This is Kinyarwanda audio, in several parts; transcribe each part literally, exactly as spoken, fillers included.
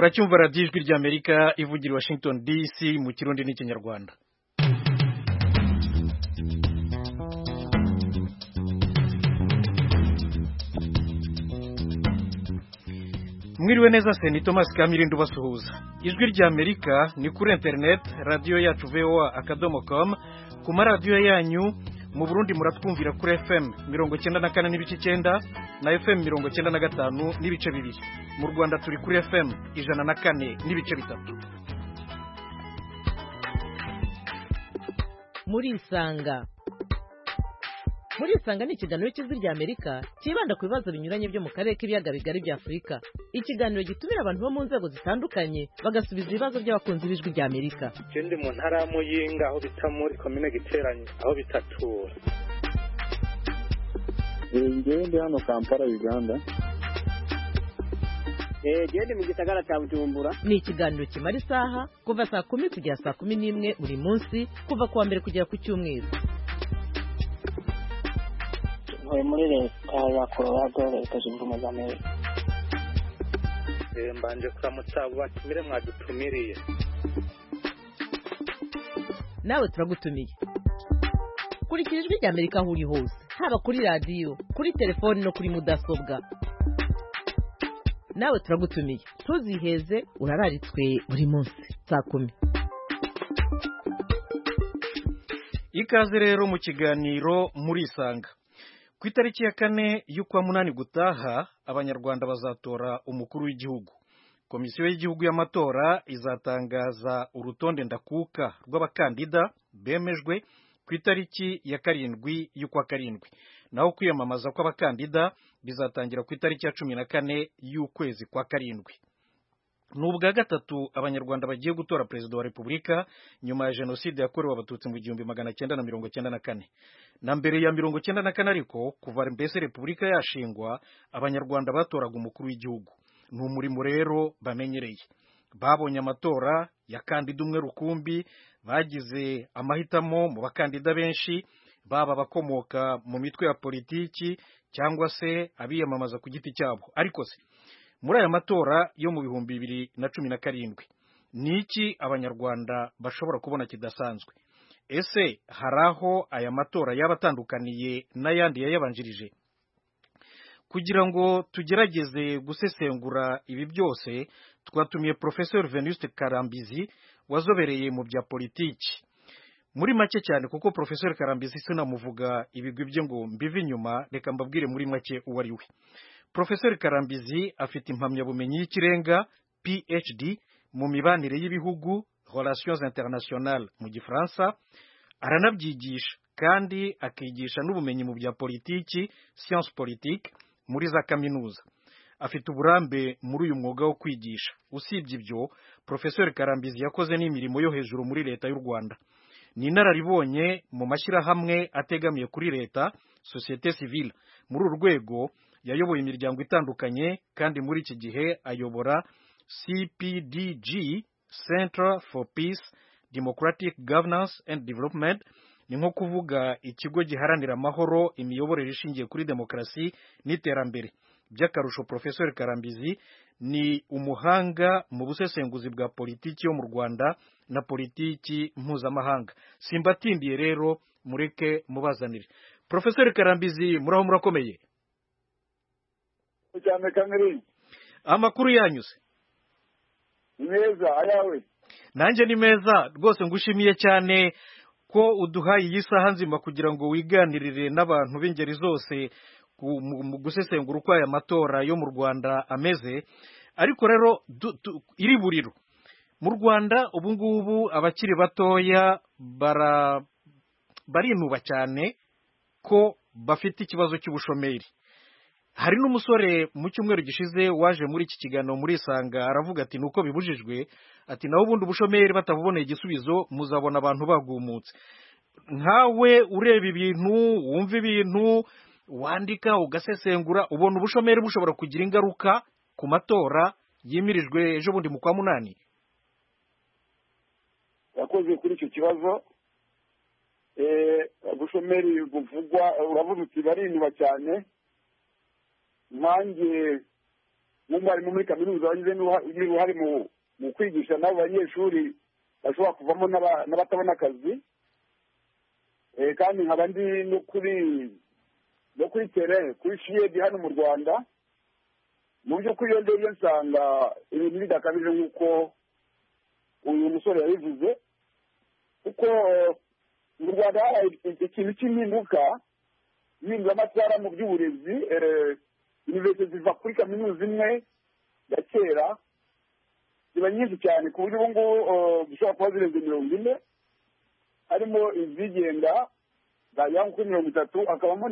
muracyumva radiyo ijwi ry'Amerika ivugira Washington D C mu kirundi n'ikinyarwanda. Mwiriwe neza se, ni Thomas Kamirindo basuhuza. Ijwi ry'Amerika ni kuri internet, radio yacu v o a akadomo com, ku maradiyo yanyu. Mu Burundi muratwumvira kuri F M mirongo cyenda na kane n'ibice cyenda na F M mirongo cyenda na gatanu n'ibice bibiri. Mu Rwanda turi kuri F M ijana na kane n'ibice bitatu. Muri Isanga Muri Isanga ni ikiganiro cy'Ijwi ry'Amerika kibanda ku bibazo binyuranye byo mu karere k'ibiyaga bigari bya Afurika. Ikiganiro gitumira abantu bo mu nzego zitandukanye bagasubiza ibibazo by'abakunzi b'Ijwi ry'Amerika. Ndi mu ntara ya Muyinga aho bita muri commune Giteranye aho bitatura. Ngewe ndi hano Kampala Uganda. Eh gende mu gisagara cya Bujumbura. Ni ikiganiro kimara isaha kuva saa kumi kugera saa kumi n'imwe buri munsi kuva kuwa mbere kugera ku cyumweru. Muri leta ya Colorado leta zunze ubumwe za Amerika. Eh mbanje kuramutsa batumire mwadutumiriye. Nawe turagutumiye. Kurikira Ijwi ry'Amerika aho uri hose, haba kuri radio, kuri telefone no kuri mudasobwa. Nawe turagutumiye. Tuziheze urararitswe buri munsi saa kumi. Ikaze rero mu kiganiro muri Isanga. Ku itariki ya kane y'ukwa munani gutaha abanyarwanda bazatora umukuru w'igihugu. Komisiyo y'igihugu y'amatora izatangaza urutonde ndakuka rw'abakandida bemejwe ku itariki ya karindwi y'ukwa karindwi. Naho kwiyamamaza kw'abakandida bizatangira ku itariki ya cumi na kane y'ukwezi kwa karindwi. N'ubwa gatatu abanyarwanda bagiye gutora perezida wa Repubulika nyuma ya jenoside yakorewe abatutsi mu gihumbi magana cyenda na mirongo cyenda na kane. Na mbere ya mirongo cyenda na kane ariko kuva mbese Repubulika yashingwa abanyarwanda batoraga umukuru w'igihugu. Ni umurimo rero bamenyereye. Babonye amatora ya kandida umwe rukumbi, bagize amahitamo mu bakandida benshi, baba bakomoka mu mitwe ya politiki cyangwa se abiyamamaza ku giti cyabo. Ariko se muri aya matora yo mu bihumbi bibiri na cumi na karindwi niki abanyarwanda bashobora kubona kidasanzwe? Ese haraho aya matora yabatandukaniye n'ayandi yayabanjirije? Kugira ngo tugerageze gusesengura ibi byose twatumiye Professor Venuste Karambizi wazobereye mu bya politiki. Muri make cyane kuko Professor Karambizi sinamuvuga ibigwi bye ngo mbive inyuma, reka mbabwire muri make uwo ari we. Professor Karambizi afite impamyabumenyi y'ikirenga P H D mu mibanire y'ibihugu, Relations Internationales mu Gifaransa, aranabyigisha kandi akigisha n'ubumenyi mu bya politiki, science politique muri za kaminuza. Afite uburambe muri uyu mwuga wo kwigisha. Usibye ibyo, Professor Karambizi yakoze n'imirimo yo hejuru muri leta y'u Rwanda. Ni inararibonye mu mashyirahamwe ategamiye kuri leta, société civile. Muri uru rwego yayoboye imiryango itandukanye kandi muri iki gihe ayobora C P D G, Center for Peace, Democratic Governance and Development. Ni nko kuvuga ikigo giharanira amahoro, imiyoborere ishingiye kuri demokarasi n'iterambere. By'akarusho Professor Karambizi ni umuhanga mu busesenguzi bwa politiki yo mu Rwanda na politiki mpuzamahanga. Simbatindiye rero mureke mubazanire. Professor Karambizi muraho murakomeye? Cyane Kamiri. Amakuru yanyuze? Neza ayawe. Nanjye ni meza rwose, ngushimiye cyane ko uduhaye iyi saha nzima kugira ngo wiganirire n'abantu b'ingeri zose mu gusesengura uko aya matora yo mu Rwanda ameze. Ariko rero iri buriro mu Rwanda ubu ngubu abakiri batoya bara barinuba cyane ko bafite ikibazo cy'ubushomeri. Hari n'umusore mu cyumweru gishize waje muri iki kiganiro muri Isanga aravuga ati nuko bibujijwe, ati naho ubundi ubushomeri batabuboneye igisubizo muzabona abantu bagumutse. Nkawe ureba ibintu, wumva ibintu, wandika ugasesengura, ubona ubushomeri bushobora kugira ingaruka ku matora yimirijwe ejo bundi mu kwa munani? Yakoze kuri icyo kibazo. Eh ubushomeri buvugwa uravuze uti barinuba cyane. Nanjye nk'umwarimu muri kaminuza wagize n'uruhare mu kwigisha n'abo banyeshuri bashobora kuvamo n'abatabona akazi, kandi nkaba ndi no kuri no kuri tere kuri shiyedi hano mu Rwanda. Mu by'ukuri iyo ndebye nsanga ibintu bidakabije nk'uko uyu musore yabivuze, kuko mu Rwanda hari ikintu cy'impinduka impinduramatwara mu by'uburezi. Universite ziva kuri kaminuza imwe ya kera ziba nyinshi cyane ku buryo ubu ngubu zishobora kuba zirenze mirongo ine, harimo izigenga zagera kuri mirongo itatu, hakabamo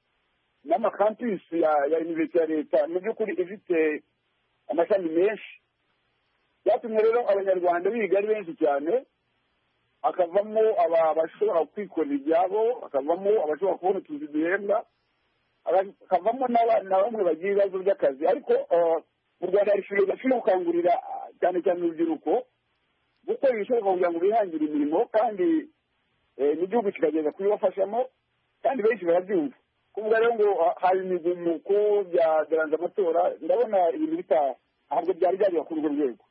n'amakampisi ya universite ya leta mu by'ukuri ifite amashami menshi. Byatumye rero abanyarwanda biga ari benshi cyane, hakavamo abashobora kwikorera ibyabo, hakavamo abashobora kubona utuzi duhembwa, hakavamo na bamwe bagira ibibazo by'akazi. Ariko mu Rwanda hari ishuri gashobora gukangurira cyane cyane urubyiruko gukora ibishoboka kugira ngo bihangire imirimo, kandi n'igihugu kikageza kubibafashamo, kandi benshi barabyumva. Kuvuga rero ngo hari imigumuko byageranza amatora, ndabona ibintu bitaha ntabwo byari byagera kuri urwo rwego.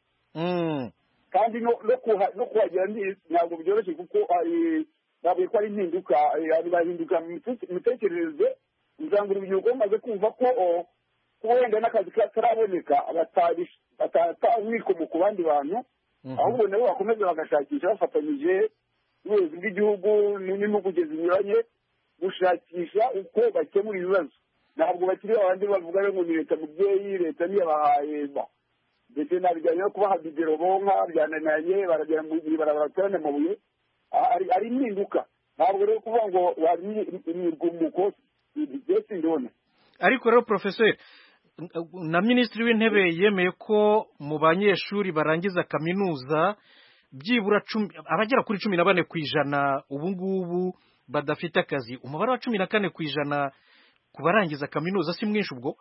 Kandi no kuhagera ntabwo byoroshye, kuko ntabwo ko ari impinduka, bahinduka mu mitekerereze. Usanga urubyiruko rumaze kumva ko kuba wenda n'akazi kataraboneka batatawikomo ku bandi bantu, ahubwo nabo bakomeza bagashakisha bafatanyije n'ubuyobozi bw'igihugu n'impuguke zinyuranye gushakisha uko bakemura ibibazo. Ntabwo bakiri abandi bavuga ngo ni leta mubyeyi, leta niyabahaye ndetse nabijyanye no kubaha bidero bonka byananiranye baragera mu gihe barabatorana amabuye. Ari impinduka, ntabwo rero kuvuga ngo wari imigumuko byose ndona. Ariko rero Professor, na Minisitiri w'Intebe yemeye ko mu banyeshuri barangiza kaminuza byibura abagera kuri cumi na bane ku ijana ubu ngubu badafite akazi. Umubare wa cumi na kane ku ijana ku barangiza kaminuza si mwinshi ubwo?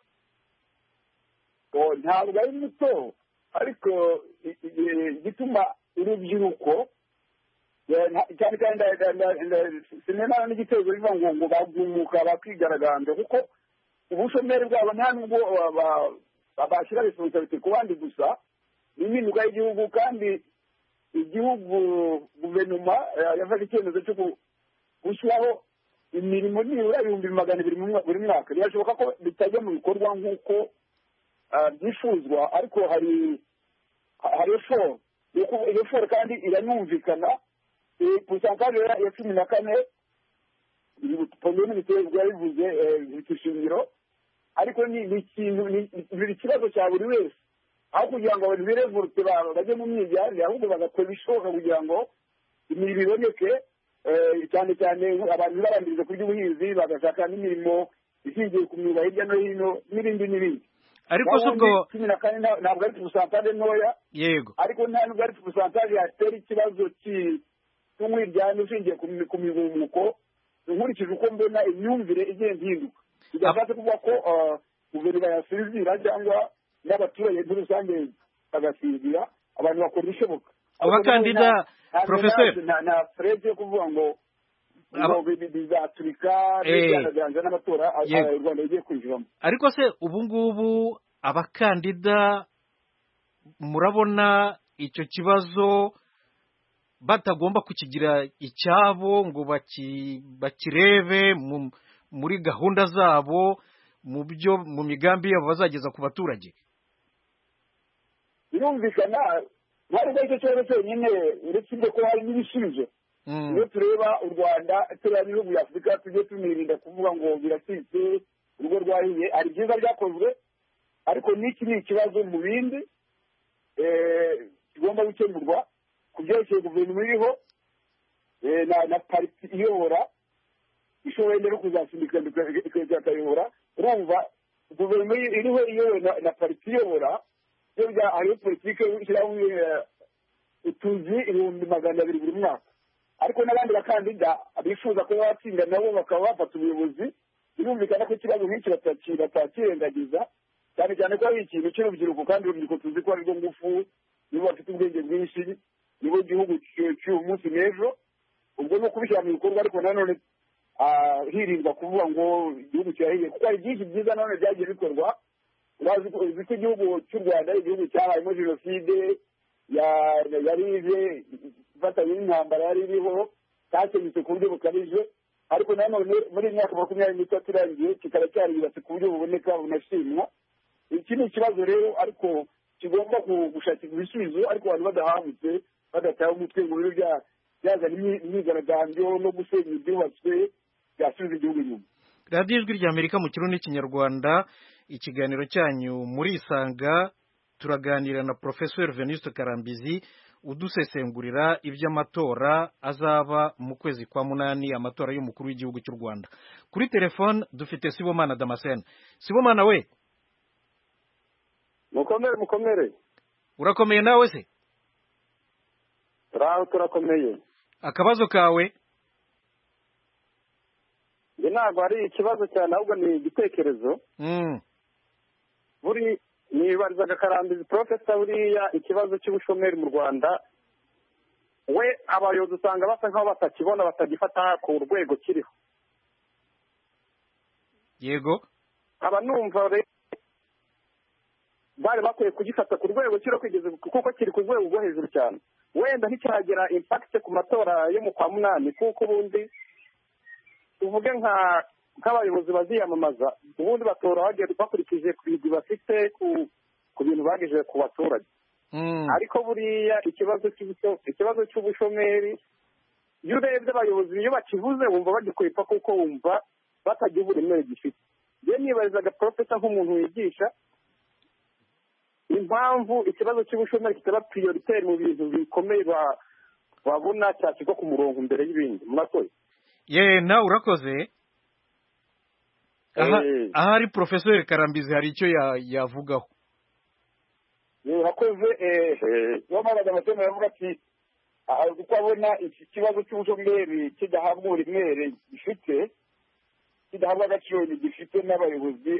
Ntabwo ari muto, ariko gituma urubyiruko cyane cyane sinema n'igitego bivuga ngo ngo bagumuka bakigaragambya, kuko ubushomeri bwabo nta nubwo bashyira responsabilité ku bandi gusa, ni impinduka y'igihugu. Kandi igihugu guverinoma yafashe icyemezo cyo gushyiraho imirimo nibura ibihumbi magana abiri buri mwaka. Birashoboka ko bitajya mu bikorwa nk'uko byifuzwa, ariko hari hari efort iyo efort kandi iranumvikana. Pusantaje ya cumi na kane pombe n'ibitego yabivuze bifite ishingiro, ariko ni ikintu ni ikibazo cya buri wese, aho kugira ngo abantu birevorute bajye mu myigane, ahubwo bagakora ibishoboka kugira ngo imirimo iboneke, cyane cyane abantu barambiriza ku by'ubuhinzi bagashaka n'imirimo ishingiye ku myuga hirya no hino n'ibindi n'ibindi. Ariko se ubwo cumi na kane ntabwo ari pusantaje ntoya, yego, ariko nta nubwo ari pusantaje yatera ikibazo cy'umwiryane ushingiye ku migumuko. Nkurikije uko mbona imyumvire igenda ihinduka, bidashatse kuvuga ko guverinoma yasinzira cyangwa n'abaturage muri rusange bagasinzira, abantu bakora ibishoboka. Abakandida Professor na Fred yo kuvuga ngo bizaturika n'ibyanaganje n'amatora u Rwanda rugiye kwinjiramo. Ariko se ubu ngubu abakandida murabona icyo kibazo batagomba kukigira icyabo ngo bakirebe muri gahunda zabo, mu byo mu migambi yabo bazageza ku baturage? Birumvikana ntabwo icyo kibazo cyonyine, uretse ko hari n'ibisubizo. Iyo tureba u Rwanda tureba n'ibihugu bya Afurika tujye tunirinda kuvuga ngo birasitse urugo rwahiye. Hari byiza byakozwe, ariko n'iki ni ikibazo mu bindi kigomba gukemurwa ku byerekeye guverinoma iriho na pariti iyobora ishoboye rero kuzasindika ikayobora. Urumva guverinoma iriho iyobowe na pariti iyobora, hariho politiki ishyiraho utuzi ibihumbi magana abiri buri mwaka, ariko n'abandi bakandida bifuza kuba batsinda nabo bakaba bafata ubuyobozi. Birumvikana ko ikibazo nk'iki batakirengagiza, cyane cyane ko ari ikintu cy'urubyiruko, kandi urubyiruko tuzi ko ari rwo ngufu, nibo bafite ubwenge bwinshi, nibo gihugu cy'uyu munsi n'ejo. Ubwo ni ukubishyira mu bikorwa, ariko nanone hirindwa kuvuga ngo igihugu kirahiye, kuko hari byinshi byiza nanone byagiye bikorwa urazi ko igihugu cy'u Rwanda ari igihugu cyabayemo jenoside yarize ifatanye n'intambara yari iriho cyakemutse ku buryo bukabije, ariko nanone muri iyi myaka makumyabiri n'itatu irangiye kikaba cyariyubatse ku buryo buboneka bunashimwa. Iki ni ikibazo rero ariko kigomba gushakirwa ibisubizo, ariko abantu badahangutse badataye umutwe ngo bibe byazana imyigaragambyo no gusenya ibyubatswe byasubiza igihugu inyuma. radiyo ijwi ry'Amerika mu kirundi n'ikinyarwanda, ikiganiro cyanyu muri Isanga, turaganira na Professor Venuste Karambizi udusesengurira iby'amatora azaba mu kwezi kwa munani, amatora y'umukuru w'igihugu cy'u Rwanda. Kuri telefone dufite Sibomana Damascene. Sibomana we, mukomere mukomere. Urakomeye nawe se? Turaho turakomeye. Akabazo kawe? Nge ntabwo ari ikibazo cyane, ahubwo ni igitekerezo. Mm. Buri nibarizaga Karambizi Professor, buriya ikibazo cy'ubushomeri mu Rwanda we abayobozi usanga basa nkaho batakibona, batagifata ku rwego kiriho. Yego. Aba numva bari bakwiye kugifata ku rwego kiriho kugeza kuko kiri ku rwego rwo hejuru cyane. Wenda nticyagera impact ku matora yo mu kwa munani, kuko ubundi tuvuge nka nk'abayobozi baziyamamaza ubundi batora bakurikije ku bigwi bafite ku bintu bagejeje ku baturage. Ariko buriya ikibazo ikibazo cy'ubushomeri, iyo urebye abayobozi iyo bakivuze wumva bagikwepa, kuko wumva batagira uburemere gifite. Njye nibarizaga Professor nk'umuntu wigisha impamvu ikibazo cy'ubushomeri kitaba prioritaire mu bintu bikomeye babona cyashyirwa ku murongo mbere y'ibindi. Murakoze. Ye nawe urakoze. Aha ahari Professor Karambizi hari icyo yavugaho. Urakoze. Wamara Damascene yavuga ati uko abona iki kibazo cy'ubushomeri kidahabwa uburemere gifite, kidahabwa agaciro gifite n'abayobozi.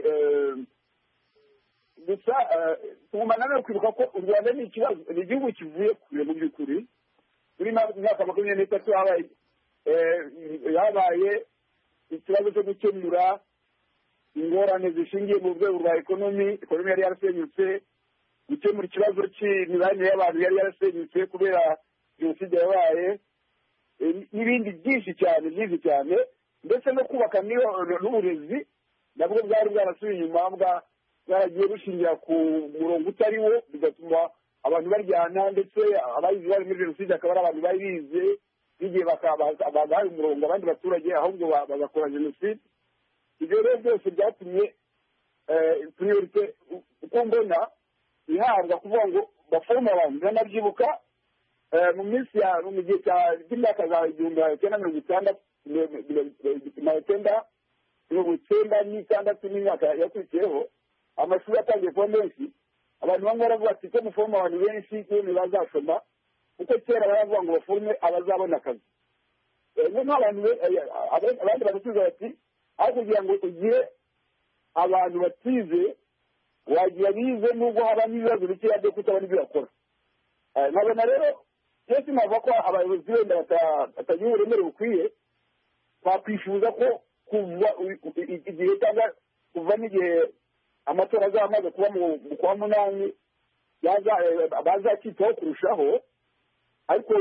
Gusa tugomba nanone kwibuka ko u Rwanda ni ikibazo, ni igihugu kivuye kure mu by'ukuri. Muri myaka makumyabiri n'itatu habaye yabaye ikibazo cyo gukemura ingorane zishingiye mu rwego rwa ekonomi. Ekonomi yari yarasenyutse, gukemura ikibazo cy'imibanire y'abantu yari yarasenyutse kubera jenoside yabaye, n'ibindi byinshi cyane byinshi cyane, ndetse no kubaka n'uburezi nabwo bwari bwarasubiye inyuma, bwaragiye bushingira ku murongo utari wo, bigatuma abantu baryana, ndetse abayizi bari muri jenoside akaba ari abantu bari bize bigiye bagaha umurongo abandi baturage, ahubwo bagakora jenoside. Ibyo rero byose byatumye priorite uko mbona ihabwa kuvuga ngo baforoma abantu. Nanabyibuka mu minsi ya mu gihe cy'imyaka za igihumbi cyenda mirongo itandatu mirongo icyenda mirongo icyenda n'itandatu n'imyaka yakurikiyeho, amashuri atangiye kuba menshi, abantu bamwe baravuga ati ko muforoma abantu benshi yemwe bazashoma, kuko kera baravuga ngo baforome abazabona akazi. Nk'abantu abandi barasubiza bati aho kugira ngo ugire abantu batize wagira bize nubwo haba n'ibibazo bikeya byo kutabona ibyo bakora. Nkabona rero iyo sinavuga ko abayobozi wenda batagira uburemere bukwiye, twakwifuza ko kuva igihe cyangwa kuva n'igihe amatora azaba amaze kuba mu kwa munani bazacyitaho kurushaho, ariko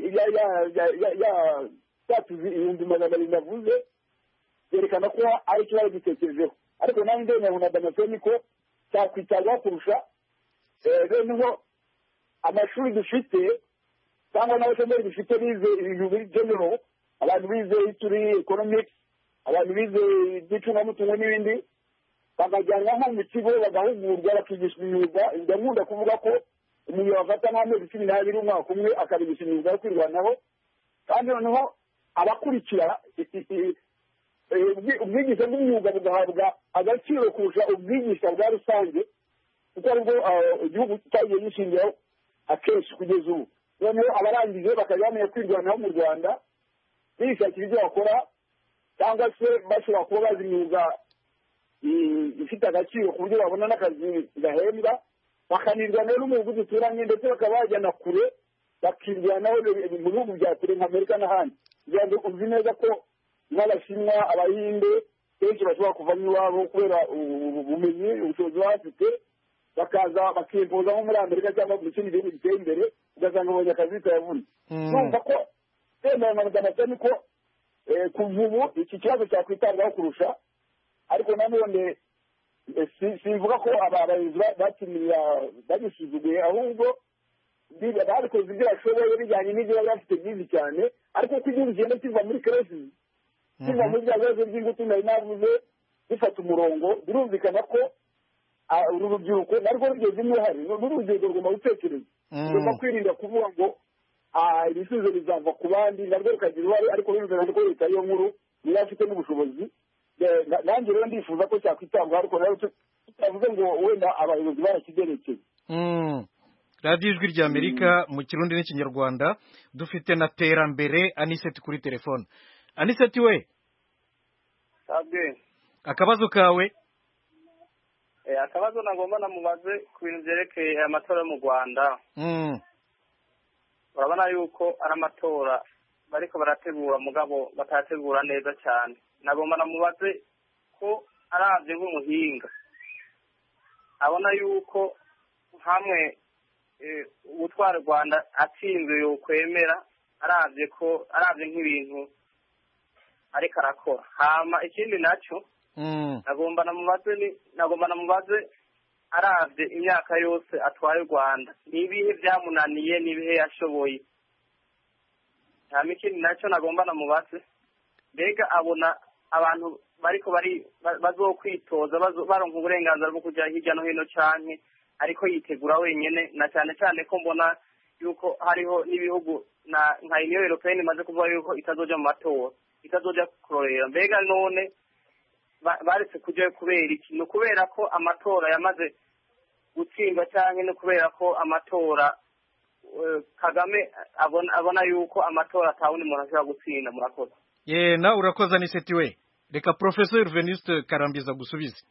yatuzi ibihumbi magana abiri navuze yerekana ko ari ikibazo gitekerejeho. Ariko nanjye ndemera na Damascene ko cyakwitabwaho kurusha. Noneho amashuri dufite cyangwa n'abashomeri dufite bize ibintu biri general, abantu bize history, economics, abantu bize iby'icungamutungo n'ibindi, bakajyanwa nko mu kigo bagahugurwa bakigishwa imyuga. Ndakunda kuvuga ko umuntu wafata nk'amezi cumi n'abiri umwaka umwe akabigisha imyuga yo kwirwanaho, kandi noneho abakurikira ubwigisha bw'imyuga bugahabwa agaciro kurusha ubwigisha bwa rusange, kuko aribwo igihugu cyagiye gishingiraho akenshi kugeza ubu. Noneho abarangije bakajya bamenya kwirwanaho mu Rwanda, bishakira ibyo bakora, cyangwa se bashobora kuba bazi imyuga ifite agaciro ku buryo babona n'akazi gahembwa, bakanirwanaho n'umuhugu duturanye, ndetse bakaba bajyana kure, bakirwanaho mu bihugu bya kure nka Amerika n'ahandi. Kugira ngo uzi neza ko n'Abashinwa, Abahinde kenshi benshi bashobora kuvamo iwabo kubera ubumenyi ubushobozi baba bafite bakaza bakimpoza nko muri amerika cyangwa mu kindi gihugu giteye imbere ugasanga babonye akazi bitayavuna numva ko twemera amagana cyane ko kuva ubu iki kibazo cyakwitabwaho kurusha ariko nanone simvuga ko abayobozi bakiniye bagisuzuguye ahubwo babikoze ibyo bashoboye bijyanye n'ibyo bari bafite byinshi cyane ariko uko igihugu kigenda kiva muri keresi kiva muri bya bibazo by'ingutu nari navuze bifata umurongo birumvikana ko uru rubyiruko narwo rugeze uruhare n'urubyiruko rugomba gutekereza rugomba kwirinda kuvuga ngo ibisubizo bizava ku bandi narwo rukagira uruhare ariko birumvikana ko leta yo nkuru niyo afite n'ubushobozi nanjye rero ndifuza ko cyakwitabwaho ariko rero tutavuze ngo wenda abayobozi barakigerekeye radiyo ijwi rya amerika mu kirundi n'ikinyarwanda dufite na terambere aniseti kuri telefone. Aniseti we akabazo kawe? akabazo nagomba namubaze ku bintu byerekeye aya matora yo mu Rwanda. urabona yuko ari amatora bariko barategura mugabo batategura neza cyane. nagomba namubaze ko aravye nk'umuhinga abona yuko hamwe ubutwara Rwanda atsinze yo kwemera aravye ko aravye nk'ibintu ariko arakora. Hama ikindi naco nagomba namubaze ni nagomba namubaze aravye imyaka yose atwaye Rwanda nibihe byamunaniye nibihe yashoboye. Hama ikindi naco nagomba namubaze mbega abona abantu bariko bari bazokwitoza baronka uburenganzira bwo kujya hirya no hino canke ariko yitegura wenyene, na cyane cyane ko mbona yuko hariho n'ibihugu na nka Union Européenne imaze kuvuga yuko itazoja mu matora itazoja kurorera. Mbega none baretse kujya kubera iki? No kubera ko amatora yamaze gutsindwa cyangwa no kubera ko amatora Kagame abona abona yuko amatora atawundi umuntu ashobora gutsinda? Murakoze. Ye na urakoza ni seti we. Reka Professor Venuste Karambiza gusubiza.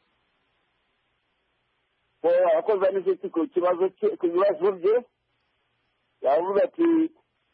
Eh akoza ni seti ku kibazo ku bibazo bye yavuga ati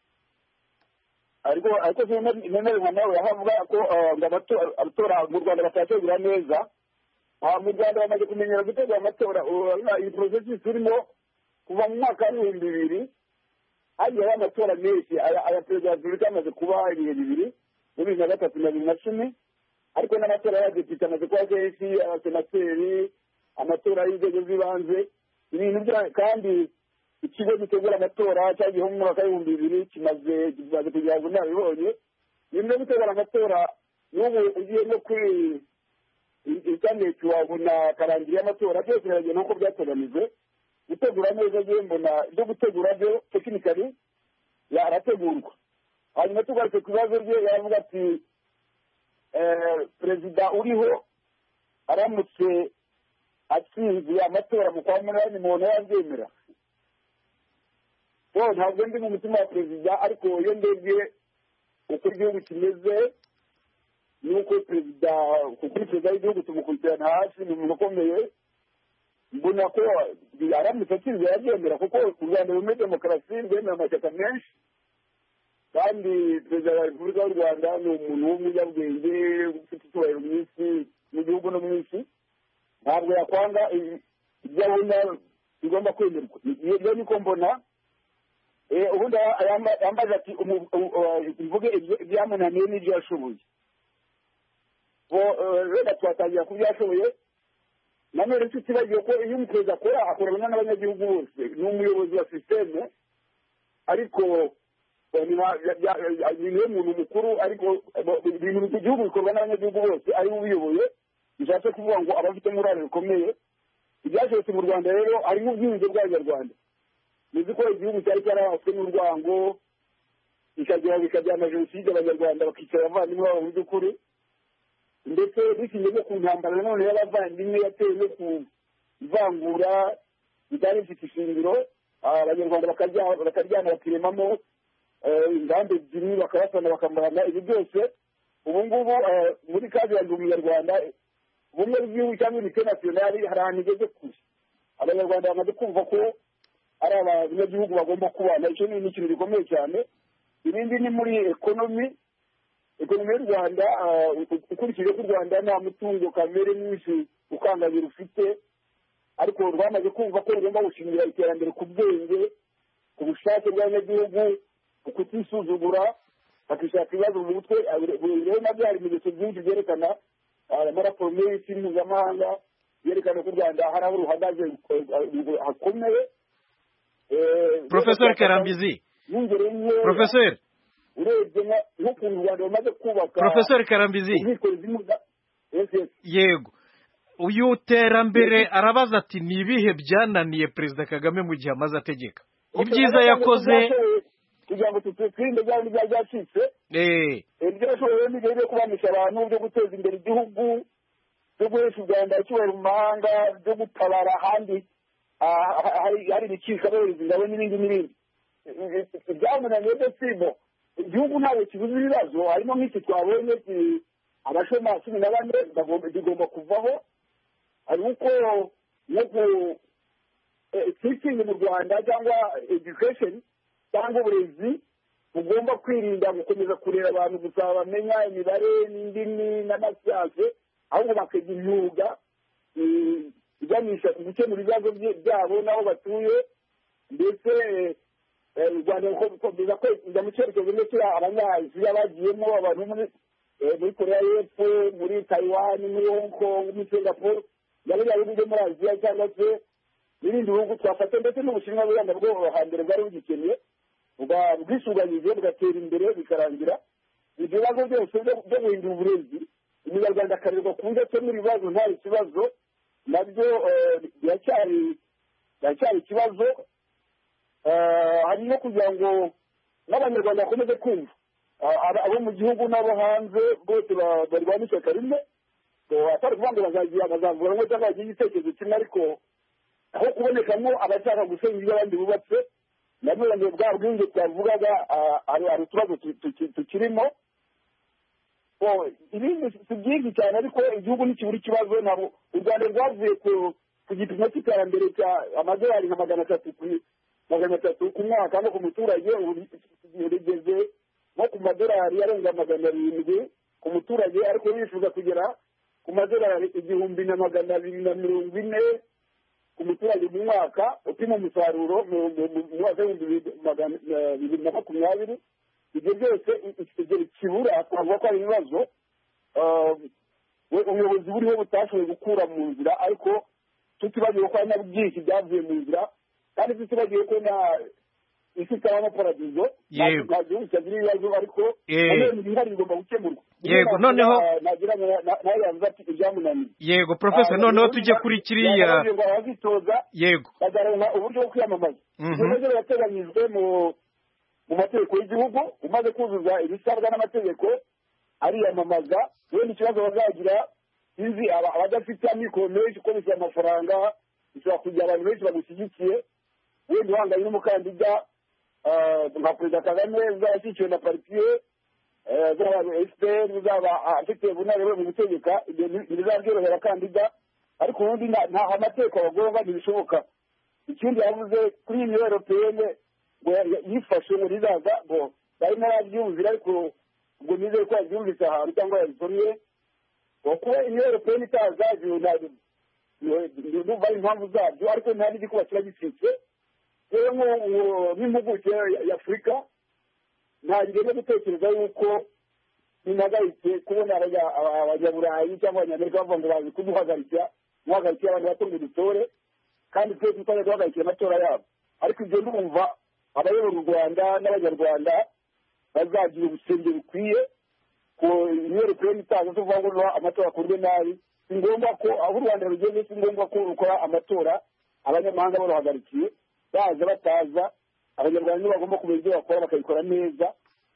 ariko ariko nemerwa nawe yavuga ko amatora mu Rwanda batategura neza. Mu Rwanda bamaze kumenyera gutegura amatora iyi processus turimo kuva mu mwaka w'ibihumbi bibiri hagiye amatora menshi aya perezida wa repubulika amaze kuba ibihe bibiri bibiri na gatatu na bibiri na cumi ariko n'amatora y'abadepite amaze kuba kenshi abasenateri amatora y'inzego z'ibanze ibintu bya kandi ikigo gitegura amatora cyagiyeho mu mwaka w'ibihumbi bibiri kimaze kimaze kugira ngo nabibonye ibintu byo gutegura amatora n'ubu ugiye no kuri internet wabona karangira y'amatora byose biragenda nk'uko byateganijwe. Gutegura neza je mbona byo gutegura byo technically yarategurwa. Hanyuma tugarutse ku bibazo bye yavuga ati eh perezida uriho aramutse atsinze amatora mu kwa munani mu ntara yabyemera. So ntabwo ndi mu mutima wa perezida ariko iyo ndebye uko igihugu kimeze nuko perezida kuko perezida w'igihugu tumukurikirana hasi ni umuntu ukomeye mbona ko aramutse atsinze yabyemera kuko u Rwanda rumwe demokarasi rwemera amashyaka menshi kandi perezida wa repubulika y'u Rwanda ni umuntu w'umunyabwenge ufite icyubahiro mu isi mu gihugu no mu isi ntabwo yakwanga ibyo abona bigomba kwemerwa. Iyo niko mbona ubundi yambaza ati mvuge ibyamunaniye n'ibyo yashoboye rero twatangira ku byo yashoboye. Nanone tutibagiwe ko iyo umuperezida akora akorana n'abanyagihugu bose ni umuyobozi wa sisiteme ariko niwe muntu mukuru ariko ibintu by'igihugu bikorwa n'abanyagihugu bose ari we ubiyoboye bishatse kuvuga ngo abafitemo uruhare rukomeye. Ibyashobotse mu Rwanda rero harimo ubwiyunge bw'abanyarwanda. Muzi ko igihugu cyari cyarahaswe n'urwango bikagera bikajyana jenoside abanyarwanda bakicara abavandimwe babo mu by'ukuri ndetse bishingiye no ku ntambara nanone y'abavandimwe yatewe no kuvangura bitari bifite ishingiro abanyarwanda bakaryana bakiremamo ingamba ebyiri bakabasana bakamahana. Ibi byose ubu ngubu muri kazi ya ndi umunyarwanda ubumwe bw'igihugu cyangwa unite nasiyonali hari ahantu igeze kure. Abanyarwanda bamaze kumva ko ari abanyagihugu bagomba kubana. Icyo ni ikintu gikomeye cyane. Ibindi ni muri ekonomi ekonomi y'u rwanda ukurikije ko u rwanda nta mutungo kamere mwinshi ukangamira ufite, ariko rwamaze kumva ko rugomba gushingira iterambere ku bwenge, ku bushake bw'abanyagihugu, ku kutisuzugura, bakishaka ibibazo mu mutwe. Rero nabyo hari ibimenyetso byinshi byerekana amaraporo menshi mpuzamahanga yerekana ko u rwanda hari aho ruhagaze hakomeye. Professor Karambizi Professor urebye nk'ukuntu u rwanda rumaze kubaka Professor Karambizi yego, uyu terambere arabaza ati ni ibihe byananiye Perezida Kagame mu gihe amaze ategeka? Ibyiza yakoze kugira ngo twirinde bya bintu byari byacitse, ibyo yashoboye ni byo kubamisha abantu, byo guteza imbere igihugu, byo guhesha u rwanda icyubahiro mu mahanga, byo gutabara ahandi hari ibicika bohereza ingabo n'ibindi n'ibindi. Ibyamunaniye byo simo, igihugu ntabwo kibuze ibibazo, harimo nk'iki twabonye abashoma cumi na bane bigomba kuvaho. hari uko nko teaching mu Rwanda cyangwa education cyangwa uburezi mugomba kwirinda gukomeza kurera abantu gusa bamenya imibare n'indimi n'amasiyanse, ahubwo bakiga imyuga iganisha ku gukemura ibibazo byabo n'aho batuye. Ndetse u Rwanda rukomeza kweza mu cyerekezo ndetse abanyaziya bagiyemo abantu muri Korea y'Epfo, muri Taiwan, muri Hong Kong, muri Singapore, yabiriya bihugu byo muri Aziya cyangwa se n'ibindi bihugu twafata, ndetse n'Ubushinwa bw'Urwanda bwo hambere bwari bugikeneye bwisuganyije bugatera imbere bikarangira. Ibyo bibazo byose byo guhindura uburezi umunyarwanda akarerwa ku buryo akemura ibibazo nta ikibazo nabyo biracyari biracyari ikibazo. Hari no kugira ngo n'abanyarwanda bakomeze kumva abo mu gihugu n'abo hanze bose barwana ishyaka rimwe, atari kuvuga ngo bazavura ngo cyangwa bagire igitekerezo kimwe, ariko aho kubonekamo abashaka gusenya ibyo abandi bubatse nabyo bwa bwinge twavugaga hari utubazo tukirimo. Ibindi si byinshi cyane, ariko igihugu ntikibura ikibazo. Ntabwo u Rwanda rwavuye ku gipimo cy'iterambere cya amadolari nka magana atatu magana atatu ku mwaka no ku muturage, rigeze nko ku madolari arenga magana arindwi ku muturage, ariko bifuza kugera ku madolari igihumbi na magana abiri na mirongo ine ku muturage mu mwaka, upima umusaruro mu mwaka w'ibihumbi bibiri na makumyabiri. Ibyo byose ikigero kibura, twavuga ko hari ibibazo ubuyobozi buriho butashoboye gukura mu nzira, ariko tutibagiwe ko hari na byinshi byavuye mu nzira, kandi tutibagiwe ko na isi itaramo paradizo, nta gihugu cyagira ibibazo, ariko nanone ibihari bigomba gukemurwa. Yego, noneho nagira nawe yavuze ati ibyamunaniye. Yego Professor, noneho tujye kuri kiriya yego bagaronka uburyo bwo kwiyamamaza. Ibyo nabyo birateganyijwe mu mu mategeko y'igihugu, umaze kuzuza ibisabwa n'amategeko ariyamamaza. Wenda ikibazo bazagira izi abadafite amikoro menshi uko bishyura amafaranga, bishobora kugira abantu benshi bagushyigikiye. Wenda uhanganye n'umukandida nka Perezida Kagame uzaba ashyigikiwe na partiye z'abantu F P R, uzaba afite ubunararibonye mu gutegeka, ntibizaryohera abakandida, ariko ubundi nta amategeko bagomba, ntibishoboka. Ikindi yavuze kuri iyi Union Européenne ngo yifashe ngo rizaza ngo barimo babyumvira, ariko ubwo nizere ko yabyumvise ahantu cyangwa yabisomye. Kuko Union Européenne itaza ndumva ari impamvu zabyo, ariko nta n'igikuba kiba gicitse. Rero nk'impuguke y'Afurika ntangiye no gutekereza yuko binahagaritse kubona abanyaburayi cyangwa abanyamerika bavuga ngo bazi kuduhagarika muhagarikira abantu bato ngo dutore, kandi twese tutari duhagarikira amatora yabo. Ariko ibyo ndumva abayobora u Rwanda n'abanyarwanda bazagira ubusenge bukwiye ko Union Européenne itaza tuvuga ngo amatora akorwe nabi. Si ngombwa ko aho u Rwanda rugeze, si ngombwa ko rukora amatora abanyamahanga baruhagarikiye, baza bataza. Abanyarwanda nibo bagomba kumenya ibyo bakora bakabikora neza,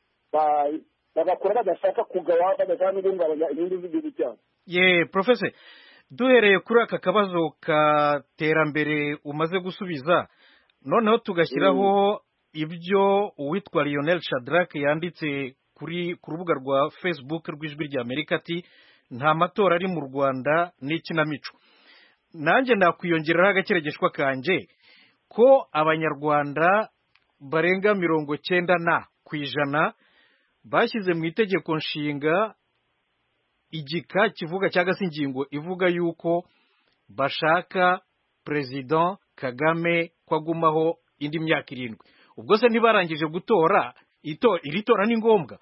bagakora badashaka kugawa, badashaka no guhungabanya inyungu z'igihugu cyabo. Ye Professor, duhereye kuri aka kabazo ka terambere umaze gusubiza, noneho tugashyiraho ibyo uwitwa Lionel Shadrack yanditse kuri ku rubuga rwa Facebook rw'Ijwi ry'Amerika ati nta matora ari mu Rwanda n'ikinamico. Nanjye nakwiyongeraho agakeregeshwa kanje ko abanyarwanda barenga mirongo cyenda na ku ijana bashyize mu itegeko nshinga igika kivuga cyangwa se ingingo ivuga yuko bashaka President Kagame ko agumaho indi myaka irindwi. Ubwo se ntibarangije gutora ito iri tora ni ngombwa?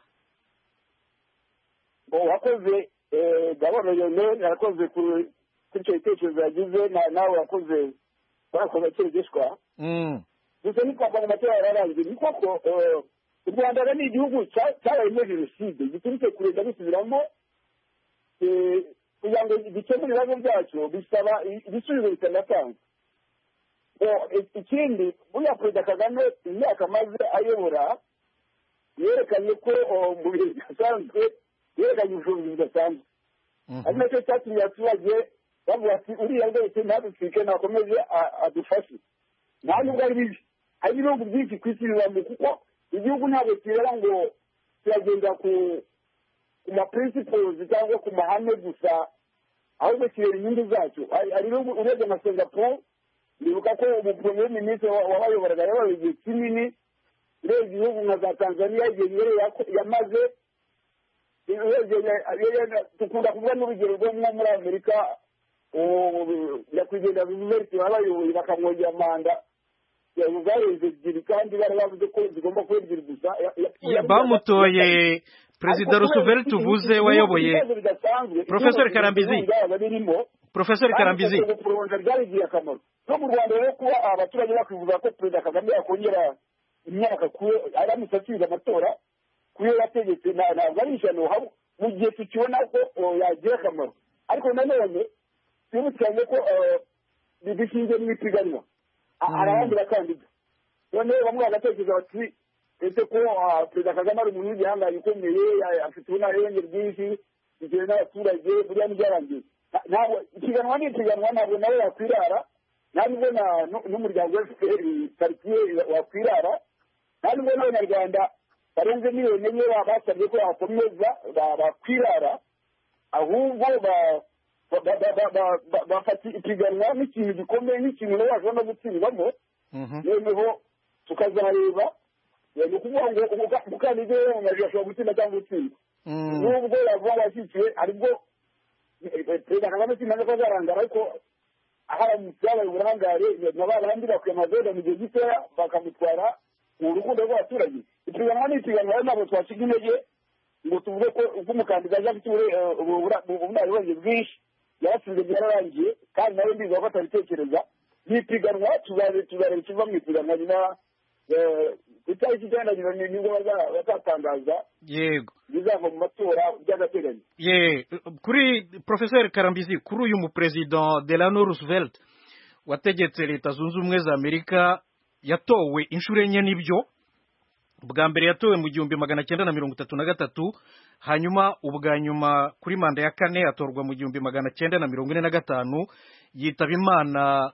wakoze gahoro yone yarakoze kuri icyo gitekerezo yagize nawe wakoze barakoze cyegeshwa gusa ni kwa mu matora yararangiye ni koko u Rwanda ni igihugu cyabayemo jenoside giturutse kurinda bisubiramo kugira ngo gikemure ibibazo byacyo bisaba ibisubizo bitandukanye. Ikindi buriya Perezida Kagame imyaka amaze ayobora yerekanye ko mu bihe bidasanzwe yerekanye ubushobozi budasanzwe, ari nacyo cyatumye abaturage bavuga ati uriya wese ntaducike nakomeze adufashe. Nta nubwo ari bibi, hari ibihugu byinshi ku isi bibamo kuko igihugu ntabwo kirera ngo kiragenda ku ku ma principles cyangwa ku mahame gusa, ahubwo kirera inyungu zacyo. Hari ibihugu urebye nka Singapore, ndibuka ko umu premier ministre wabayoboraga yabaye igihe kinini. Urebye ibihugu nka za Tanzania igihe yamaze, dukunda kuvuga n'urugero rwo nko muri Amerika nyakwigendera Roosevelt wabayoboye bakamwongera manda zarenze ebyiri kandi bari bavuze ko zigomba kuba ebyiri gusa. Bamutoye Perezida Roosevelt uvuze wayoboye Professor Karambizi Professor Karambizi byarigiye akamaro no mu Rwanda rero kuba abaturage bakwivuga ko Perezida Kagame yakongera imyaka kuyo aramutse atsinze amatora kuyo yategetse ntabwo ari ishyano mu gihe tukibona ko yagira akamaro. Ariko nanone twibukiranye ko bishingiye mu ipiganwa, hari abandi bakandida noneho bamwe bagatekereza bati ese ko Perezida Kagame ari umuntu w'igihangange ukomeye afite ubunararenge bwinshi bitewe n'abaturage buriya n'ibyarangiye. Ntabwo ipiganwa ni ipiganwa, ntabwo nawe yakwirara, nta nubwo n'umuryango wa F P R quartier wakwirara, nta nubwo n'abanyarwanda barenze miliyoni enye basabye ko bakomeza bakwirara, ahubwo bafata ipiganwa nk'ikintu gikomeye, nk'ikintu nawe washobora no gutsindwamo. Noneho tukazareba ni ukuvuga ngo umukandida w'umwanya ashobora gutsinda cyangwa gutsindwa, nubwo yavuga washyikiwe aribwo Perezida Kagame sinzi ko azarangara, ariko haramutse habaye uburangare na ba bandi bakwiye amadoda mu gihe gitoya bakamutwara mu rukundo rw'abaturage. Ipiganwa ni ipiganwa rero ntabwo twasiga intege ngo tuvuge ko ubwo umukandida aje afite ubunararibonye bwinshi yaratsinze byararangiye, kandi nawe ndiza ko atabitekereza. Ni ipiganwa tuzareba ikiva mu ipiganwa nyuma itariki icyenda nibwo bazatangaza yego bizava mu matora by'agateganyo. Ye kuri Professor Karambizi, kuri uyu mu President Delano Roosevelt wategetse Leta Zunze Ubumwe za Amerika yatowe inshuro enye, nibyo bwa mbere yatowe mu gihumbi magana cyenda na mirongo itatu na gatatu, hanyuma ubwa nyuma kuri manda ya kane atorwa mu gihumbi magana cyenda na mirongo ine na gatanu, yitaba Imana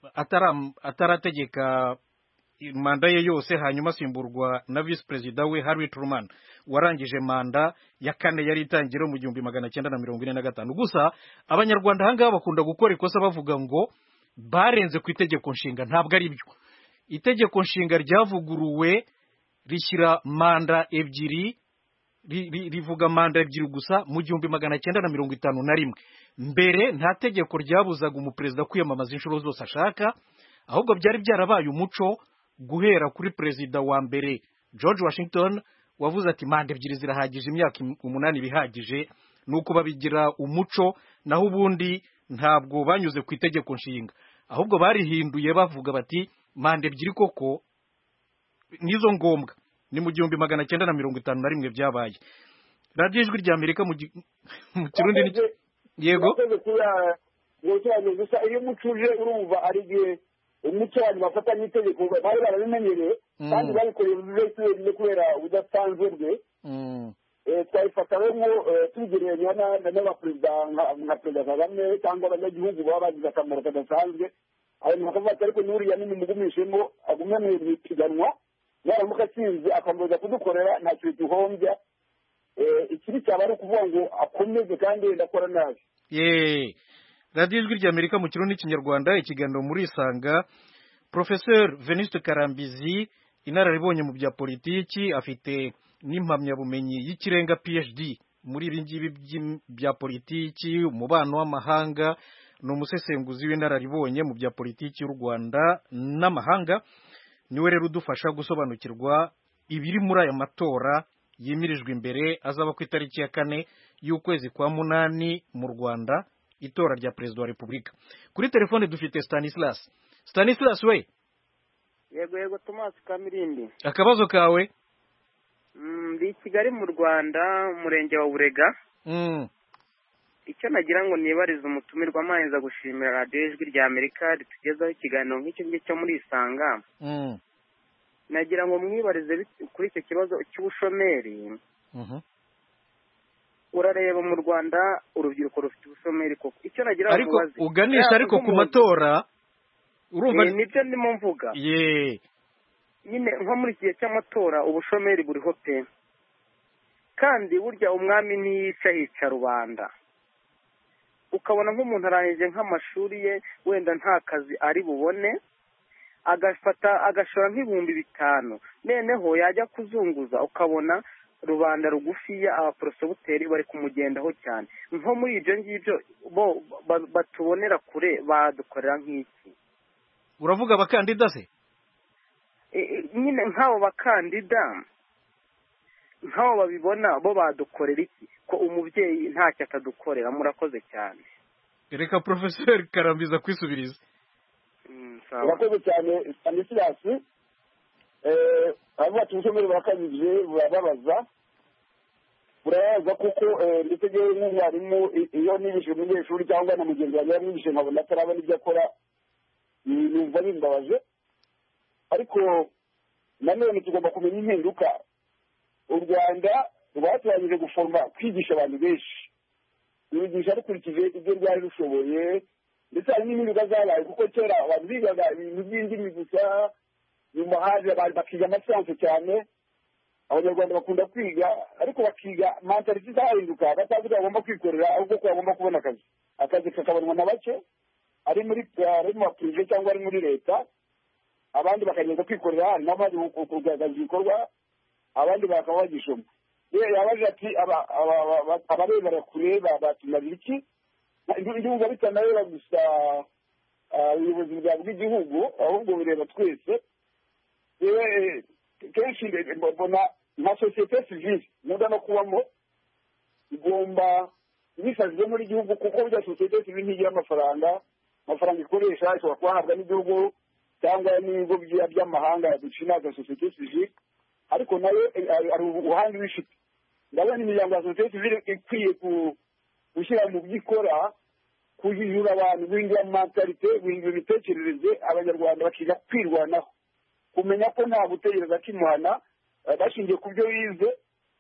atarategeka manda ye yose, hanyuma asimburwa na Vice President we Harry Truman warangije manda ya kane yari itangiro mu gihumbi magana cyenda na mirongo ine na gatanu. Gusa abanyarwanda ahangaha bakunda gukora ikosa bavuga ngo barenze ku itegeko nshinga. Ntabwo ari byo. Itegeko nshinga ryavuguruwe rishyira manda ebyiri, rivuga manda ebyiri gusa mu gihumbi magana cyenda na mirongo itanu na rimwe. Mbere nta tegeko ryabuzaga umuperezida kwiyamamaza inshuro zose ashaka, ahubwo byari byarabaye umuco guhera kuri perezida wa mbere George Washington wavuze ati manda ebyiri zirahagije, imyaka umunani bihagije, nuko babigira umuco. Naho ubundi ntabwo banyuze ku itegeko nshinga, ahubwo barihinduye bavuga bati manda ebyiri koko nizo ngombwa. Ni mu gihumbi magana cyenda na mirongo itanu na rimwe byabaye. Radio Ijwi rya Amerika mu Kirundi ni yego iyo mucuje urumva ari gihe umuco wanyu bafata n'itegeko bari barabimenyereye kandi babikoreye ubuzima kubera udasanzwe bwe. Twabifata rero tugereranya n'abaperezida nka Perezida Kagame cyangwa abanyagihugu baba bagize akamaro kadasanzwe, abantu bakavuga ati ariko n'uriya nimumugumishemo agume mu ipiganwa, naramuka atsinze akomeza kudukorera nta kintu duhombya. Ikiri cyaba ari ukuvuga ngo akomeze kandi ndakora nabi. Ye Radio Ijwi rya Amerika mu Kirundi n'Ikinyarwanda, ikiganiro muri Isanga. Professor Venuste Karambizi, inararibonye mu bya politiki, afite n'impamyabumenyi y'ikirenga P H D muri ibi ngibi bya politiki, umubano w'amahanga. Ni umusesenguzi w'inararibonye mu bya politiki y'u Rwanda n'amahanga, niwe rero udufasha gusobanukirwa ibiri muri aya matora yimirijwe imbere azaba ku itariki ya kane y'ukwezi kwa munani mu Rwanda, itora rya perezida wa Repubulika. Kuri telefone dufite Stanislas. Stanislas we. Yego yego Thomas Kamirindi. Akabazo kawe? Mm, ndi Kigali mu Rwanda, umurenge wa Burega. Mm. Icyo nagira ngo nibarize umutumirwa amanza gushimira Radio Ijwi rya Amerika ritugezaho ikiganiro nk'icyo ngicyo muri Isanga. Mm. Nagira ngo mwibarize kuri icyo kibazo cy'ubushomeri. Mhm. Urareba mu Rwanda urubyiruko rufite ubushomeri koko. Icyo nagira ngo mubaze. Ariko uganisha ariko ku matora urumva e, nibyo ndimo mvuga. Ye. Nyine nko muri gihe cy'amatora ubushomeri buriho pe. Kandi burya umwami ntiyica yica rubanda. Ukabona nk'umuntu arangije nk'amashuri ye wenda nta kazi ari bubone, agafata agashora nk'ibihumbi bitanu, neneho yajya kuzunguza ukabona rubanda rugufiya abaprosobuteri bari kumugendaho cyane. Nko muri ibyo ngibyo bo batubonera kure badukorera nk'iki? Uravuga abakandida se? E, nyine nk'abo bakandida nk'abo babibona bo badukorera iki? Ko umubyeyi ntacyo atadukorera. Murakoze cyane. Reka Professor Karambiza kwisubiriza. Mm, Murakoze cyane Stanislas. Eh, abo tushomere bakabije burababaza. Burabaza kuko ndetse nk'umwarimu iyo nibishe umunyeshuri cyangwa na mugenzi wanjye yamwibishe nkabona atarabona ibyo akora, numva bimbabaje. Ariko nanone tugomba kumenya impinduka. U Rwanda rwaturangije guforma kwigisha abantu benshi, bigisha rukurikije ibyo ryari rushoboye, ndetse hari n'impinduka zabaye kuko kera abantu bigaga ibintu by'indimi gusa, nyuma haje abantu bakiga amasiyanse cyane. Abanyarwanda bakunda kwiga ariko bakiga mentality zahinduka, batavuga bagomba kwikorera ahubwo ko bagomba kubona akazi. Akazi kakabonwa na bake ari muri ari mu privé cyangwa ari muri leta, abandi bakagenda kwikorera hari n'abandi kugaragaza ibikorwa, abandi bakaba bagishoma. Ye yabaje ati abarebera kure batumarira iki? Ndumva bitanabera gusa ubuyobozi bw'igihugu ahubwo bireba twese. Yewe kenshi mbona nka sosiyete sivile muda no kubamo igomba ibisazwe muri gihugu, kuko burya sosiyete sivile ntigira amafaranga amafaranga ikoresha ishobora kubahabwa n'igihugu cyangwa n'ibigo by'amahanga bicinaga sosiyete sivile, ariko nayo ari ubuhanga bifite. Ndabona imiryango ya sosiyete sivile ikwiye gushyira mu byikora kujijura abantu, guhindura mentalite, guhindura imitekerereze, abanyarwanda bakiga kwirwanaho, kumenya ko nta gutegereza kimuhana, bashingiye ku byo bize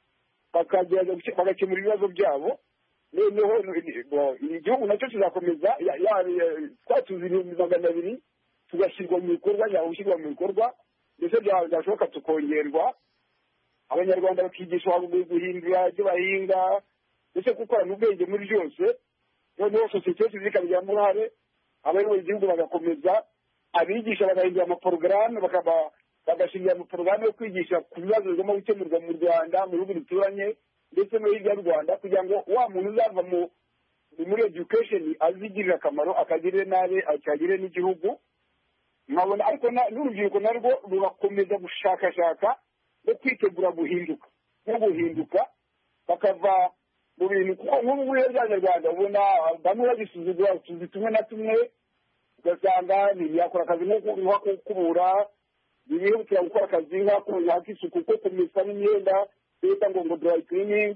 bagakemura ibibazo byabo. Noneho igihugu nacyo kizakomeza twatuza ibihumbi magana abiri tugashyirwa mu bikorwa, yaba gushyirwa mu bikorwa ndetse byashoboka tukongerwa, abanyarwanda bakigishwa guhindura ibyo bahinga ndetse gukorana ubwenge muri byose. Noneho sosiyete sivile ikabigiramo uruhare, abayoboye igihugu bagakomeza, abigisha bagahindura amaporogaramu bagashingira amaporogaramu yo kwigisha ku bibazo bigomba gukemurwa mu Rwanda, mu bihugu bituranye ndetse no hirya y'u Rwanda, kugira ngo wa muntu uzava muri education azigirire akamaro, akagirire nabi, akagirire n'igihugu. Nkabona ariko n'urubyiruko narwo rugakomeza gushakashaka no kwitegura guhinduka no guhinduka bakava mu bintu, kuko nk'ubu rero by'Abanyarwanda ubona bamwe bagisuzugura utuzi tumwe na tumwe, ugasanga ntiyakora akazi nko kubura, ntiyihutira gukora akazi nk'ak'isuku ko kumesa n'imyenda bita ngo ngo dry cleaning,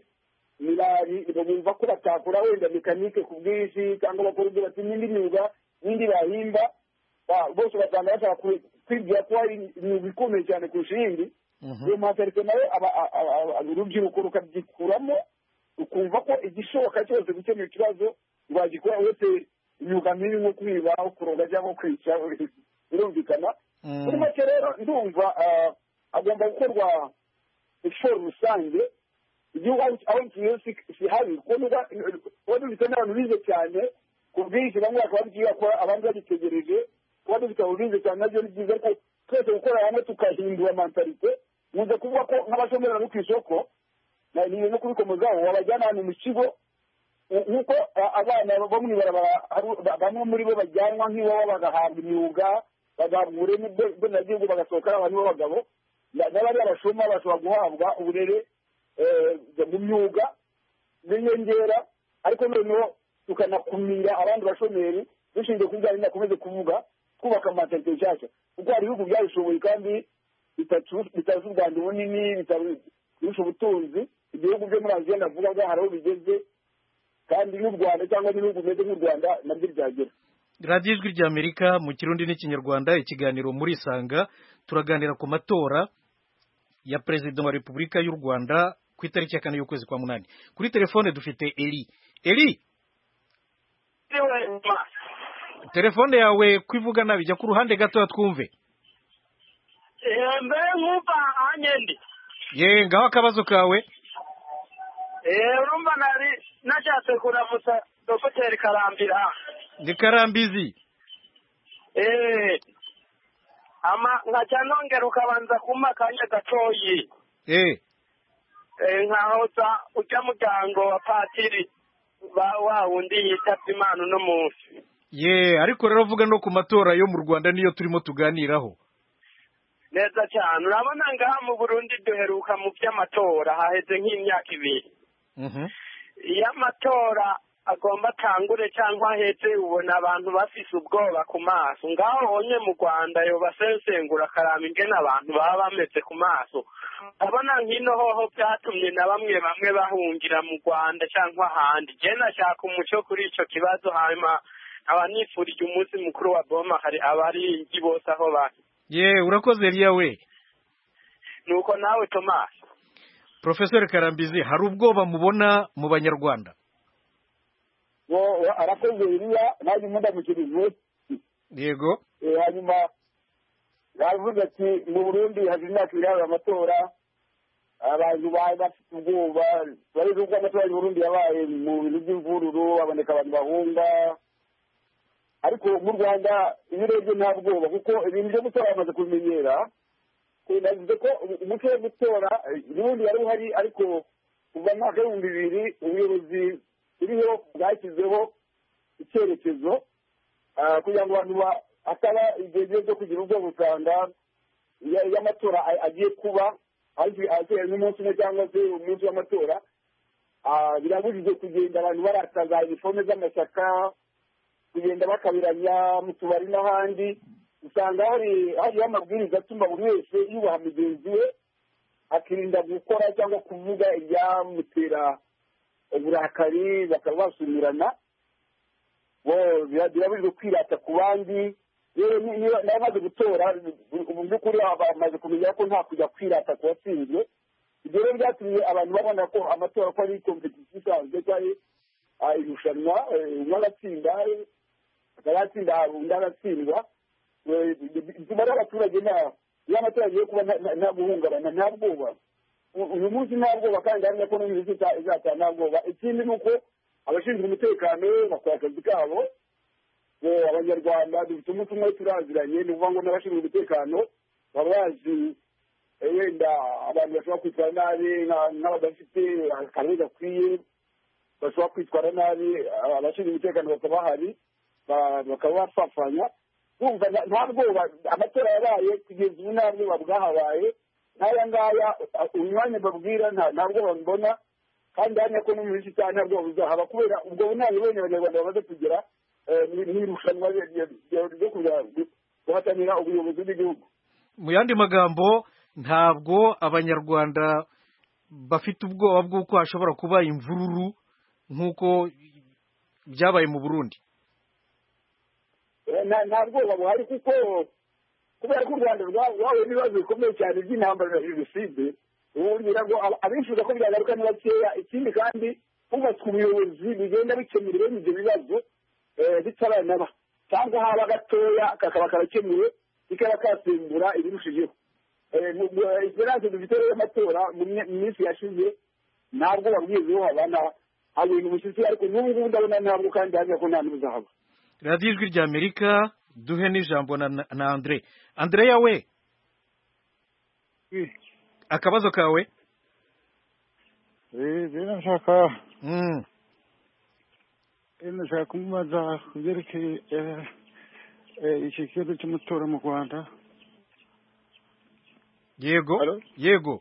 bumva ko batakora wenda mekanike ku bwinshi cyangwa bakora ibyo bati n'indi myuga n'indi bahimba, bose basanga bashaka kwibwira ko hari imyuga ikomeye cyane kurusha iyindi. Iyo mentalite nayo urubyiruko rukabyikuramo, ukumva ko igishoboka cyose gukemura ikibazo rwagikora, uretse imyuga mibi nko kwiba, kuroga cyangwa kwica, birumvikana. Muri make rero ndumva agomba gukorwa eforo rusange, igihugu aho kiyo si habi, kuko dufite n'abantu bize cyane ku bwinshi, bamwe bakaba babyiyakora abandi bagitegereje, kuba dufite abo bize cyane nabyo ni byiza, ariko twese gukorera hamwe tukahindura mentalite nkunze kuvuga ko nk'abashomeri bari ku isoko ni no kubikomozaho wabajyana ahantu mu kigo nk'uko abana bo mu ibarabara bamwe muri bo bajyanwa nk'iwabo bagahabwa imyuga bagahabwa uburere bw'agihugu bagasohoka ari abantu b'abagabo n'abari abashoma bashobora guhabwa uburere mu myuga n'inyongera ariko noneho tukanakumira abandi bashomeri dushingiye ku bijyanye nakomeze kuvuga twubaka amatariki nshyashya kuko hari ibihugu byabishoboye kandi bitazi u Rwanda bunini bitarusha ubutunzi ibihugu byo muri Aziya navuga hari aho bigeze kandi n'u Rwanda cyangwa n'ibihugu bimeze nk'u Rwanda nabyo byagera. radiyo ijwi ry'Amerika mu kirundi n'ikinyarwanda ikiganiro muri Sanga turaganira ku matora ya perezida wa Repubulika y'u Rwanda ku itariki ya kane y'ukwezi kwa munani. Kuri telefone dufite Eli. Eli, telefone yawe kwivuga nabi jya ku ruhande gato twumve. mbe nkumva anyende ye ngaho akabazo kawe. eh urumva nari nashatse kuramutsa Dr Karambira. Ndi Karambizi. eh ama ngaca nongera ukabanza kuma kanya gatoyi. eh eh nkahoza ujya muryango wa patiri ba wa wundi yitabye Imana no munsi. ye ariko rero vuga no ku matora yo mu Rwanda niyo turimo tuganiraho. Neza cyane urabona ngaha mu Burundi duheruka mu by'amatora haheze nk'imyaka ibiri. Mhm. Iyo amatora agomba tangure cyangwa heze ubona abantu bafise ubwoba ku maso ngaho honye mu Rwanda yo basensengura karama ingene abantu baba bameze ku maso. Abona nkino hoho byatumye na bamwe bamwe bahungira mu Rwanda cyangwa ahandi. Je nashaka umuco kuri ico kibazo hanyuma abanifurije umunsi mukuru wa Boma hari abari bose aho bari. ye urakoze Elia we. Nuko nawe Thomas. Professor Karambizi hari ubwoba mubona mu Banyarwanda? Wo arakoze Elia naje munda mukirize. Yego. Eh hanyuma yavuze ati mu Burundi hari imyaka ibiri amatora abantu bari bafite ubwoba bari ubwo amatora mu Burundi yabaye mu bintu by'imvururu aboneka abantu bahunga ariko mu Rwanda ibirebye nta bwoba kuko ibintu byo gutora bamaze kumenyera navuze ko umuco wo gutora n'ubundi yari uhari ariko kuva mu mwaka w'ibihumbi bibiri ubuyobozi buriho bwashyizeho icyerekezo kugira ngo abantu ataba igihe cyo kugira ubwoba usanga iyo amatora agiye kuba agiye n'umunsi umwe cyangwa se umunsi w'amatora birabujije kugenda abantu barakaza iniforume z'amashyaka kugenda bakabiranya mu tubari n'ahandi usanga hari hariho amabwiriza atuma buri wese yubaha mugenzi we akirinda gukora cyangwa kuvuga ibyamutera uburakari bakaba basumirana birabujijwe kwirata ku bandi rero n'abamaze gutora mu by'ukuri bamaze kumenya ko nta kujya kwirata ku watsinzwe ibyo rero byatumye abantu babona ko amatora ko ari kompetisiyo isanzwe cyangwa irushanwa umwe agatsinda akayatsinda undi agatsindwa bituma rero abaturage iyo amatora agiye kuba nta guhungabana nta bwoba uyu munsi nta bwoba kandi hamwe ko n'uyu munsi izataha nta bwoba ikindi ni uko abashinzwe umutekano bakora akazi kabo abanyarwanda dufite umunsi umwe turaziranye ni ukuvuga ngo n'abashinzwe umutekano baba bazi wenda abantu bashobora kwitwara nabi nk'abadafite akarere gakwiye bashobora kwitwara nabi abashinzwe umutekano bakaba bahari bakaba bafafanya bumva nta bwoba amatora yabaye kugeza ubu nta bwoba bwahabaye n'aya ngaya umwanya babwira nta bwoba mbona kandi hano ko no mu minsi cyane nta bwoba buzahaba kubera ubwo bunani bene abanyarwanda bamaze kugera n'irushanwa ryo guhatanira ubuyobozi bw'igihugu. Mu yandi magambo ntabwo abanyarwanda bafite ubwoba bw'uko hashobora kuba imvururu nk'uko byabaye mu Burundi. nta bwoba buhari kuko kubera ko u Rwanda rwahuye n'ibibazo bikomeye cyane by'intambara na jenoside ubugira ngo abifuza ko byagaruka ni bakeya ikindi kandi hubatswe ubuyobozi bigenda bikemura bene ibyo bibazo bitaranaba cyangwa haba gatoya kakaba karakemuye bikaba kasimbura ibirushijeho esperance dufite rero y'amatora mu minsi yashize ntabwo babwizeho habana haba ibintu bishyitsi ariko n'ubu ngubu ndabona ntabwo kandi hariya ko nta n'ubuzahaba. radiyo ijwi ry'Amerika duhe n'ijambo na Andre. Andrea we akabazo kawe eh bina nshaka mm ina nshaka kumubaza kubyerekeye eh eh iki kibazo cy'amatora mu Rwanda. Yego yego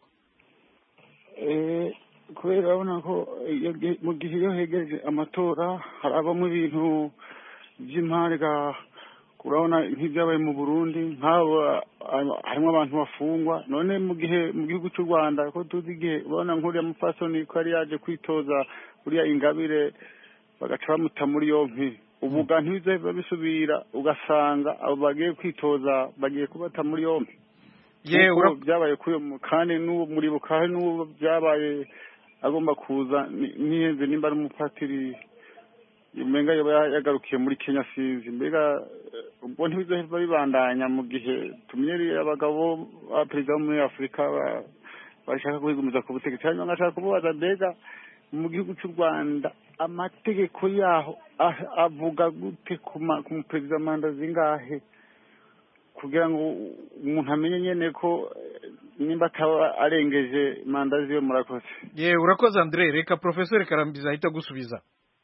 eh kubera urabona ko mu gihe iyo hegereje amatora harabamo ibintu by'imari ga urabona nk'ibyabaye mu Burundi nk'abo harimo abantu bafungwa none mu gihe mu gihugu cy'u Rwanda ko tuzi igihe urabona nk'uriya mupfasoni ko yari yaje kwitoza uriya Ingabire bagaca bamuta muri yompi ubuga ntibize babisubira ugasanga abo bagiye kwitoza bagiye kubata muri yompi ye byabaye kuyo kandi n'uwo muri bukari n'uwo byabaye agomba kuza niyenze nimba ari umupatiri umenga yagarukiye muri Kenya sinzi mbega ubwo ntibizoheva bibandanya mu gihe tumenyereye abagabo ba perezida muri Afrika bashaka kwigumiza ku butegetsi cyangwa ngashaka kubaza mbega mu gihugu cy'u Rwanda amategeko yaho avuga gute ku perezida manda zingahe kugira ngo umuntu amenye nyene ko nimba ataba arengeje manda ziyo murakoze. Ye urakoze Andre, reka Professor Karambiza ahita gusubiza.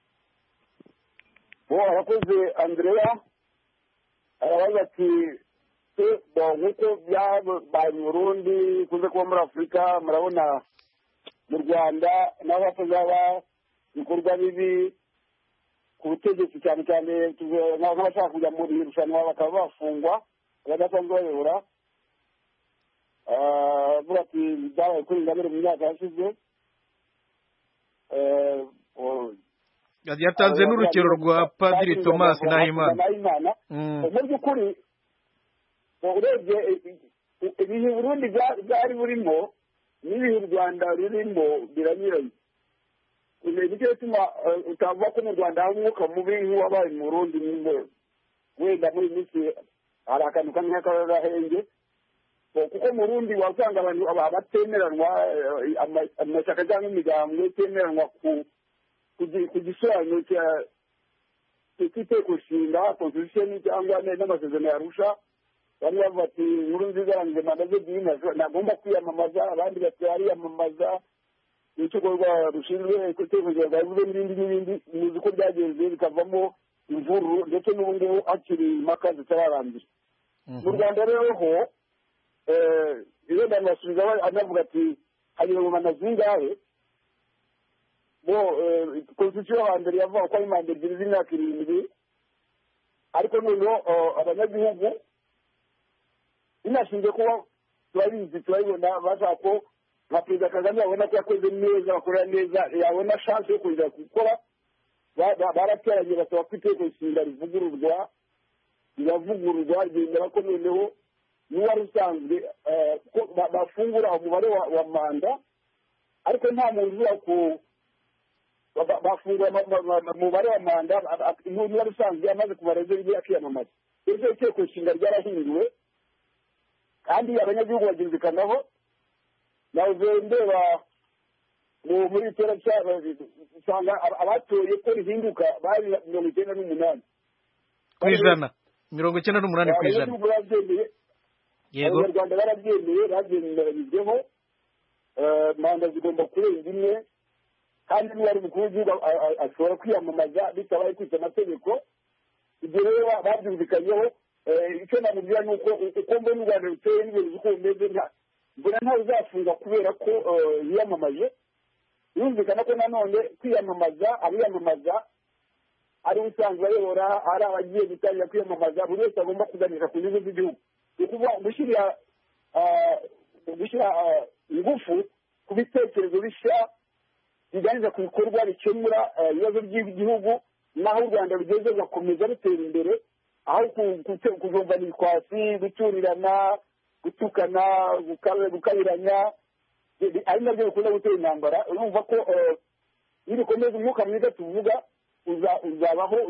bo arakoze Andrea arabaza ati se bo nk'uko byabaye mu Burundi kuze kuba muri Afurika murabona mu Rwanda naho hatazaba ibikorwa bibi ku butegetsi cyane cyane nk'abashaka kujya muri irushanwa bakaba bafungwa badasanzwe bayobora avuga ati byabaye kuri Ingabire mu myaka yashize yatanze n'urukero rwa Padiri Thomas Nahimana mu by'ukuri urebye ibihe Burundi byari burimo n'ibihe u Rwanda rurimo biranyuranye nicyo gituma utavuga ko mu Rwanda hari umwuka mubi nk'uwabaye mu Burundi wenda muri minsi hari akantu kamwe k'akarahenge kuko mu Burundi wasanga abantu batemeranwa amashyaka cyangwa imiryango itemeranwa ku gisobanuro cy'iteko nshinga constitution cyangwa n'amasezerano yarusha bamwe bavuga ati inkuru nziza yanjye manda ze byinazo nagomba kwiyamamaza abandi bati ariyamamaza urukiko rushinzwe itegeko nshinga rwavuze n'ibindi n'ibindi muzi ko byagenze bikavamo imvururu ndetse n'ubu ngubu hakiri impaka zitararangira mu Rwanda rero ho iyo ndabasubiza anavuga ati hanyuma mu manda zingahe bo constitution ya mbere yavuga ko ari manda ebyiri z'imyaka irindwi ariko noneho abanyagihugu binashinzwe kuba turabizi turabibona bashaka ko nka perezida Kagame yabona ko yakoze neza bakorera neza yabona chance yo kongera gukora barateranye basaba ko itegeko nshinga rivugururwa riravugururwa ryemera ko noneho n'uwari usanzwe bafungura umubare wa manda ariko nta muntu uza ku bafungura umubare wa manda n'uwari usanzwe amaze kumara ibyo bigiye akiyamamaza iryo itegeko nshinga ryarahinduwe kandi abanyagihugu babyumvikanaho nawe ndeba muri itora usanga abatoye ko rihinduka bari mirongo icyenda n'umunani ku ijana mirongo icyenda n'umunani ku ijana yego abanyarwanda barabyemeye babyemeranyijweho manda zigomba kurenga imwe kandi niba ari umukuru w'igihugu ashobora kwiyamamaza bitabaye kwica amategeko ibyo rero babyumvikanyeho icyo namubwira ni uko uko mbona u Rwanda ruteye n'ibintu uko bimeze mbona ntawe uzafunga kubera ko yiyamamaje yumvikana ko nanone kwiyamamaza abiyamamaza ari usanzwe ayobora ari abagiye gutangira kwiyamamaza buri wese agomba kuganisha ku nyungu z'igihugu ni ukuvuga gushyira gushyira ingufu ku bitekerezo bishya biganisha ku bikorwa bikemura ibibazo by'igihugu naho u Rwanda rugeze rugakomeza rutera imbere aho kujombana ibikwasi guturirana gutukana gukabiranya ari nabyo bikunda gutera intambara urumva ko iyo bikomeza umwuka mwiza tuvuga uzabaho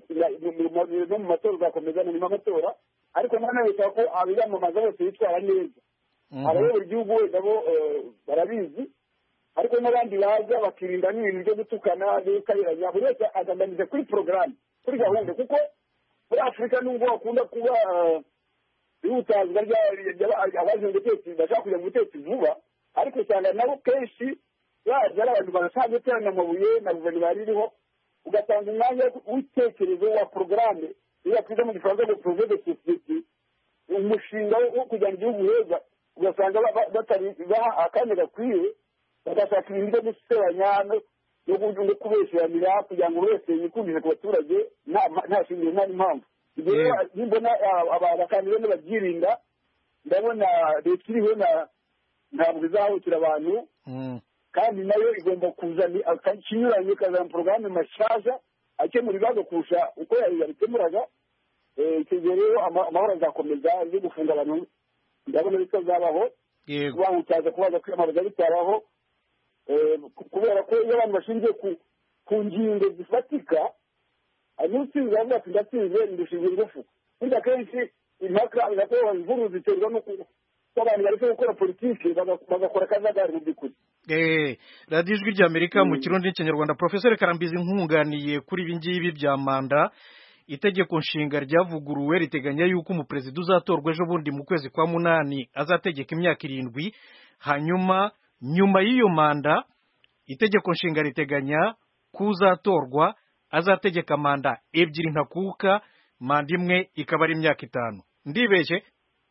no mu matora uzakomeza nyuma y'amatora ariko nanone bisaba ko abiyamamaza bose bitwara neza abayobora igihugu wenda bo barabizi ariko n'abandi baza bakirinda n'ibintu byo gutukana n'ibikabiranya buri wese agamije kuri porogaramu kuri gahunda kuko muri Afurika nubwo bakunda kuba ihutazwa abaje mu butegetsi bashaka kujya mu butegetsi vuba ariko usanga nabo kenshi baje ari abantu barasanzwe guteranya amabuye na guverinoma iriho ugasanga umwanya w'itekerezo wa porogaramu iyo yakwiza mu gifaransa ngo projet de société umushinga wo kujyana igihugu heza ugasanga batari baha akanya gakwiye bagashaka ibintu byo gusebanya no kubesheranira kugira ngo buri wese yikundishe ku baturage nta shingiro nta n'impamvu ibyo rero nimbona abakandida n'ababyirinda ndabona leta iriho ntabwo izahukira abantu kandi nayo igomba kuzana ikinyuranye ikazana porogaramu mashyashya akemura ibibazo kurusha uko yabikemuraga icyo gihe rero amahoro azakomeza yo gufunga abantu ndabona bitazabaho bahutaza kubaza kwiyamamaza bitabaho kubera ko iyo abantu bashingiye ku ngingo zifatika hanyuma utsinze avuga ati ndatsinze ndushinze ingufu burya akenshi impaka igakorwa imvururu ziterwa no kuba abantu bareke gukora politiki bagakora akajagari mu by'ukuri radiyo ijwi ry'amerika mu kirundi n'ikinyarwanda Profesor Karambizi nkunganiye kuri ibi ngibi bya manda itegeko nshinga ryavuguruwe riteganya yuko umuperezida uzatorwa ejo bundi mu kwezi kwa munani azategeka imyaka irindwi hanyuma nyuma y'iyo manda itegeko nshinga riteganya ko uzatorwa azategeka manda ebyiri ntakuka manda imwe ikaba ari imyaka itanu ndibeshye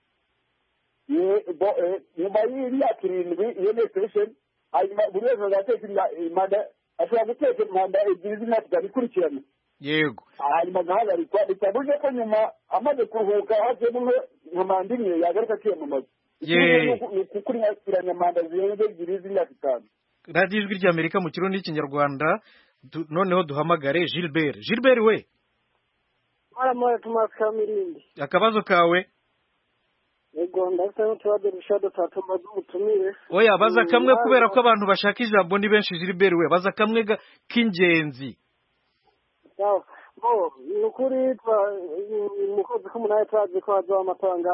nyuma y'imyaka irindwi iyo ni extension hanyuma buri wese azateka manda ashobora guteka manda ebyiri z'imyaka itanu ikurikirana yego hanyuma agahagarikwa bitabuje ko nyuma amaze kuruhuka havuyemo nka manda imwe yagaruka akiyamamaza ni ukukurikiranya manda zirenze ebyiri z'imyaka itanu radiyo ijwi ry'amerika mu kirundi n'ikinyarwanda noneho duhamagare Gilbert Gilbert we mwaramwaye Thomas Kamirindi akabazo kawe yego ndafite n'utubazo dushado twatumaze umutumire oya baza kamwe kubera ko abantu bashaka ijambo ni benshi Gilbert we baza kamwe k'ingenzi sawa bo nukuri twa mukozi ko munaye twaje ko hazo amatanga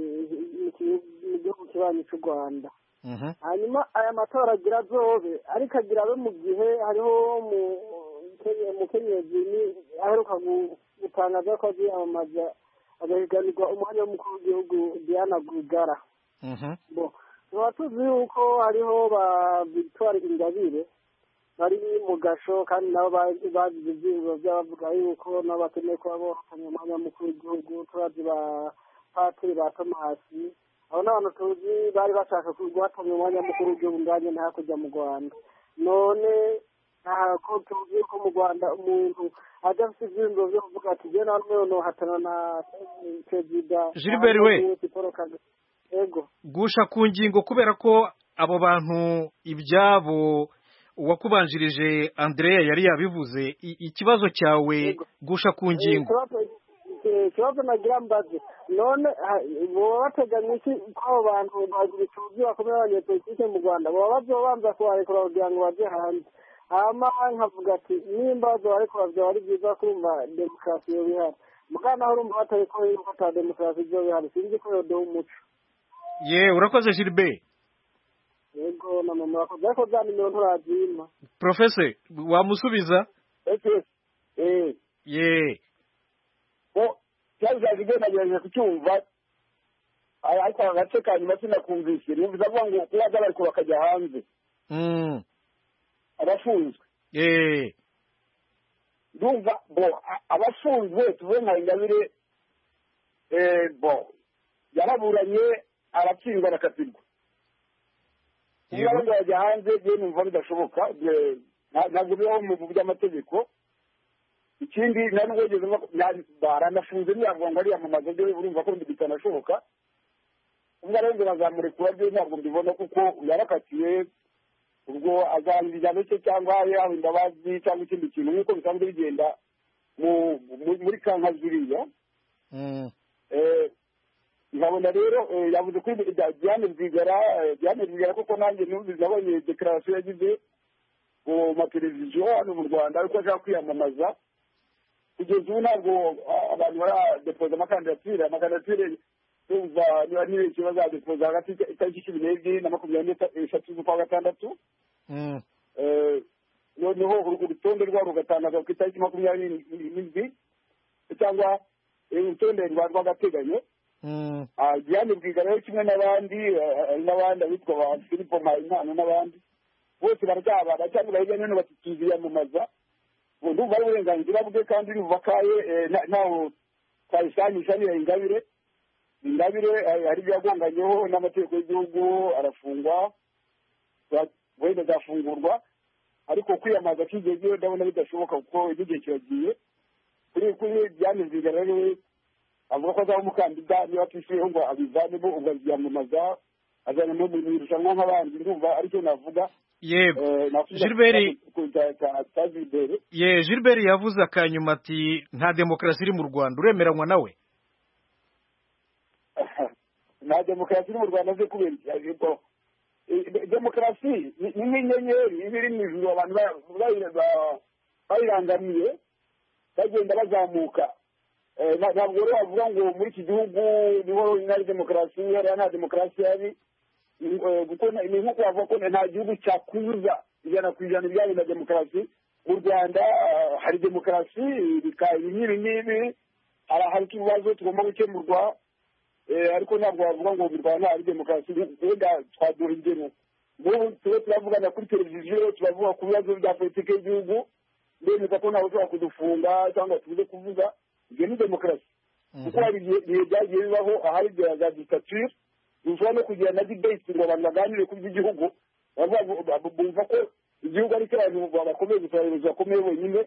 mu gihugu kibanyi cy'u Rwanda hanyuma aya matora agira zobe ariko agira abe mu gihe hariho mu kenyezi ni aheruka gutangaza ko aziyamamaza agahiganirwa umwanya w'umukuru w'igihugu Diana Rwigara bo tuba tuzi yuko hariho ba Victoire Ingabire bari mu gasho kandi nabo bagize ibyiyumviro by'abavuga yuko nabo bakeneye kuba bohakanye umwanya w'umukuru w'igihugu turazi ba Patiri ba Tomasi abo n'abantu tuzi bari bashaka guhatanya umwanya mukuru w'igihugu nganye nta kujya mu Rwanda none ko tuzi ko mu Rwanda umuntu ajya afite ibyiyumviro byo kuvuga ati jye nawe noneho hatana na perezida Gilbert we yego gusha ku ngingo kubera ko abo bantu ibyabo uwakubanjirije Andrea yari yabivuze ikibazo cyawe gusha ku ngingo ikibazo nagira mbaze none boba bateganya iki ko abo bantu bagira icuzi bakomeye abanyepolitike mu Rwanda boba bazobanza kubarekura kugira ngo baje hanze hama nkavuga ati nimba bazobarekura vyoba ari byiza kumva demokarasi yo bihari mugana aho urumva batari ko yuko ata demokarasi vyo bihari sinzi ko yodoha umuco ye urakoze Gilbert yego na mama wakoze ariko za nimero nturazima Professor wamusubiza eh ye ko cyazaje genda kucyumva ariko agace ka nyuma sinakumvise nivuze avuga ngo kuba bari ko bakajya hanze mm abafunzwe eh ndumva bo abafunzwe tuvuye nka Ingabire eh bo yaraburanye aratsindwa arakatirwa iyo abandi bajya hanze je numva bidashoboka ntabwo bibaho mu by'amategeko ikindi nari ngogeze baranafunze ntiyavuga ngo ariyamamaza byo urumva ko bitanashoboka ubwo rero bazamurekura byo ntabwo mbibona kuko yarakatiye ubwo azambira cye cyangwa yaho imbabazi cyangwa ikindi kintu nk'uko bisanzwe bigenda muri kanka ziriya nkabona rero yavuze kuri Diane Rwigara Diane Rwigara kuko nanjye nabonye dekarasiyo yagize ku mateleviziyo hano mu Rwanda ariko ashaka kwiyamamaza kugeza ubu ntabwo abantu baradepoza amakandidatire amakandidatire tuza niba niba ikibazo bazadepoza hagati itariki cumi n'ebyiri na makumyabiri n'eshatu z'ukwa gatandatu noneho urutonde rwabo rugatangazwa ku itariki makumyabiri n'indwi cyangwa urutonde rwa rw'agateganyo Diane Rwigara rero kimwe n'abandi n'abandi abitwa ba Philippe Mpayimana n'abandi bose bararyabana cyangwa hirya no hino bakiyamamaza ndumva ari uburenganzira bwe kandi urumva kaye ntaho twayisanisha niyo Ingabire Ingabire hari ibyo yagonganyeho n'amategeko y'igihugu arafungwa wenda azafungurwa ariko kwiyamaza kigeze ndabona bidashoboka kuko igihe kiragiye kuri kuri Diane Rwigara rero avuga ko azaba umukandida niba atishyuyeho ngo abivanemo ubwo aziyamamaza azana no mu irushanwa nk'abandi ndumva aricyo navuga yego Gilbert ye Gilbert yavuze akanyuma ati nta demokarasi iri mu Rwanda uremeranywa nawe nta demokarasi iri mu Rwanda ze kubera ariko demokarasi ni nk'inyenyeri iba iri mu ijuru abantu bayirangamiye bagenda bazamuka ntabwo rero bavuga ngo muri iki gihugu niho hari demokarasi hariya nta demokarasi yari ni nk'uko bavuga ko nta gihugu cyakuzuza ijana ku ijana ibijyanye na demokarasi mu Rwanda hari demokarasi ibi n'ibi n'ibi hari ibibazo tugomba gukemurwa ariko ntabwo bavuga ngo mu Rwanda hari demokarasi wenda twadura ingero nk'ubu tube turavugana kuri televiziyo turavuga ku bibazo bya politiki y'igihugu ndemeza ko ntawe ushobora kudufunga cyangwa tubuze kuvuga ibyo ni demokarasi kuko hari ibihe byagiye bibaho ahari za dictature dushobora no kugira na debate ngo abantu baganire kuri iki gihugu bumva ko igihugu ari cy'abantu bakomeye gusa abayobozi bakomeye bonyine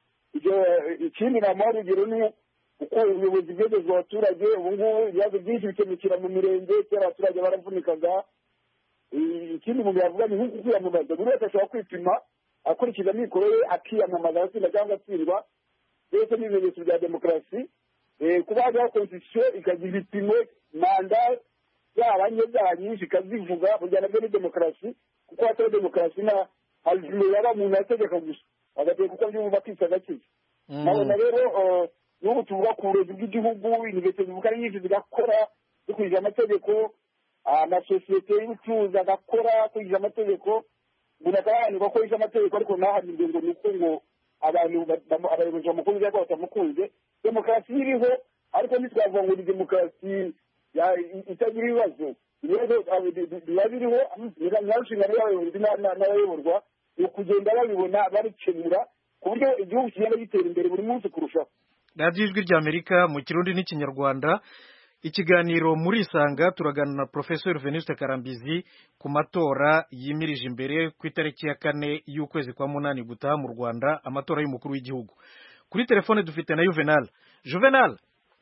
ikindi ni amahoro urugero ni uko ubuyobozi bwegezwa abaturage ubu ngubu ibibazo byinshi bikemukira mu mirenge kera abaturage baravunikaga ikindi umuntu yavuga ni nk'uko kwiyamamaza buri wese ashobora kwipima akurikiza amikoro ye akiyamamaza agatsinda cyangwa atsindwa byose ni ibimenyetso bya demokarasi kuba hajyaho konstitusiyo ikagira ibipimo manda yaba nke byaba nyinshi ikazivuga burya nabyo ni demokarasi kuko hatari demokarasi na hari yaba umuntu yategeka gusa agateka uko byumva akisa agakiza nabona rero n'ubu tuvuga ku burezi bw'igihugu universite zivuga ari nyinshi zigakora zikurikije amategeko amasosiyete y'ubucuruzi agakora akurikije amategeko umuntu akaba yanirwa ko yishe amategeko ariko ntahanirwe ngo ni uko ngo abantu abayobozi bamukunze cyangwa batamukunze demokarasi iriho ariko ntitwavuga ngo ni demokarasi itagira ibibazo ibibazo biba biriho nta nshingano y'abayobozi n'abayoborwa ni ukugenda babibona babikemura ku buryo igihugu kigenda gitera imbere buri munsi kurushaho. radiyo ijwi ry'Amerika mu kirundi n'ikinyarwanda ikiganiro muri Isanga turagana na Professor Venuste Karambizi ku matora yimirije imbere ku itariki ya kane y'ukwezi kwa munani gutaha mu Rwanda amatora y'umukuru w'igihugu. Kuri telefone dufite na Juvenal. Juvenal,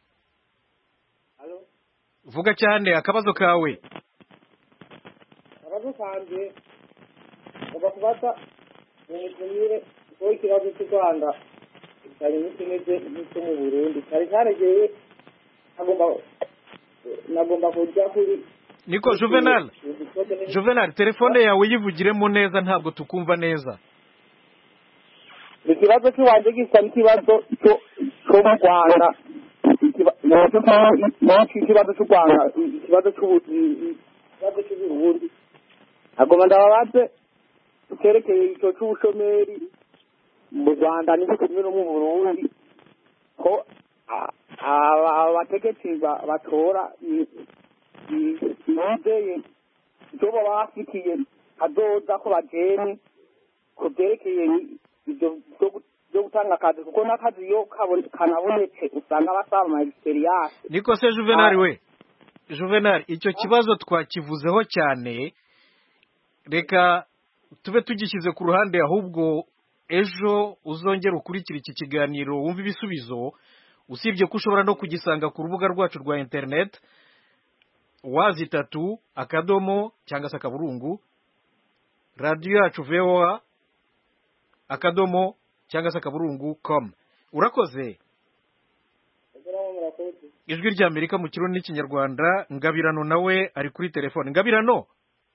vuga cyane akabazo kawe. Akabazo kanje uba kubata umutumire ko ikibazo cy'u Rwanda cyari n'ikimeze n'icyo mu Burundi cyari cyaregeye agomba nagomba kujya kuri Niko Juvenal Juvenal telefone yawe yivugiremo neza ntabwo tukumva neza. Ikibazo cy'uwanje gisa n'ikibazo cyo cyo mu Rwanda ikibazo cy'u Rwanda ikibazo cy'uburundi agomba ndababaze ukerekeye icyo cy'ubushomeri mu Rwanda n'icyo kimwe no mu Burundi ko abategetsi batora bizeye ibyo baba bafitiye adoza ko bajene ku byerekeye ibyo byo gutanga akazi kuko n'akazi iyo kanabonetse usanga basaba ama experience. Niko se Juvenal we Juvenal icyo kibazo twakivuzeho cyane reka tube tugishyize ku ruhande ahubwo ejo uzongera ukurikira iki kiganiro wumva ibisubizo usibye ko ushobora no kugisanga ku rubuga rwacu rwa internet wazi tatu akadomo cyangwa se akaburungu radio yacu V O A akadomo cyangwa se akaburungu com. Urakoze. Ijwi ry'Amerika mu kirundi n'ikinyarwanda. Ngabirano nawe ari kuri telefone. Ngabirano,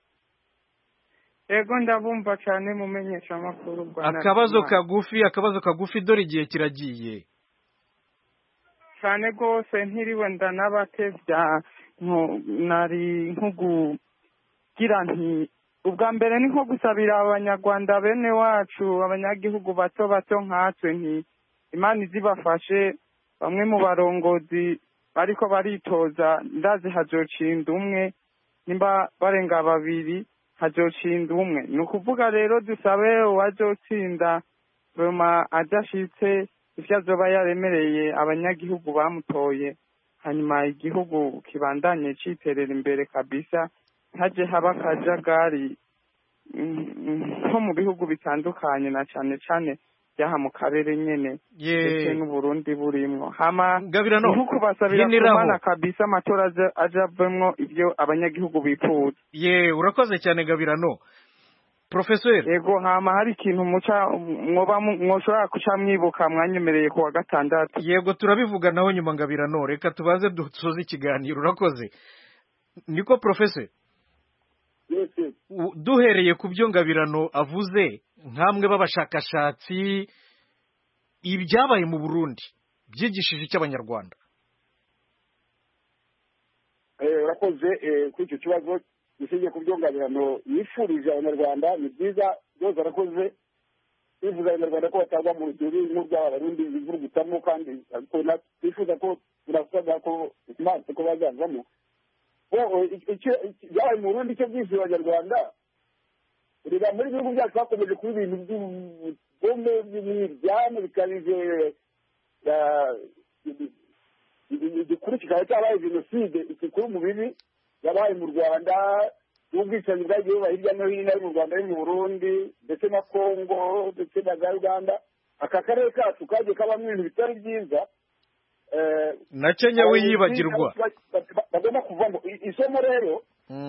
Ego ndabumva cyane mumenyesha amakuru Rwanda. Akabazo kagufi akabazo kagufi dore igihe kiragiye. Cyane gose ntiriwe ndanabatevya nari nkugugira nti ubwa mbere ni nko gusabira abanyarwanda bene wacu abanyagihugu bato bato nkatwe nti Imana izibafashe bamwe mu barongozi bariko baritoza ndazi hazocinda umwe nimba barenga babiri hazocinda umwe ni ukuvuga rero dusabe uwazotsinda roma adashitse ivyo azoba yaremereye abanyagihugu bamutoye hanyuma igihugu kibandanye citerera imbere kabisa haje haba akajagari nko mu bihugu bitandukanye na cane cane byaha mu karere nyene ndetse n'uburundi burimwo hama nkuko basabira kumana kabisa amatora aja avemwo ivyo abanyagihugu bifuza. Ye urakoze cyane Gabirano. Professor yego hama hari ikintu muca mwoba mwoshobora kuca mwibuka mwanyemereye ku wa gatandatu. Yego turabivuga naho nyuma Gabirano reka tubaze dusoze ikiganiro urakoze. Niko Professor duhereye ku byo Ngabirano avuze nkamwe b'abashakashatsi ibyabaye mu Burundi byigishije cy'abanyarwanda. Eh urakoze kuri icyo kibazo gishingiye ku byo Ngabirano yifurije abanyarwanda ni byiza byose arakoze bivuga abanyarwanda ko batagwa mu rugero n'urw'abarundi bivurugutamo kandi twifuza ko turasabwa ko imanza ko bazavamo byabaye mu Burundi icyo byishyura abanyarwanda reba muri bihugu byacu bakomeje kuba ibintu by'ubugome by'imiryango bikabije igikuru kikaba cyabaye jenoside ikikuru mu bibi yabaye mu Rwanda n'ubwicanyi bwagiye buba hirya no hino ari mu Rwanda ari mu Burundi ndetse na Kongo ndetse na Uganda aka karere kacu kagiye kabamo ibintu bitari byiza na Kenya we yibagirwa bagomba kuvamo isomo rero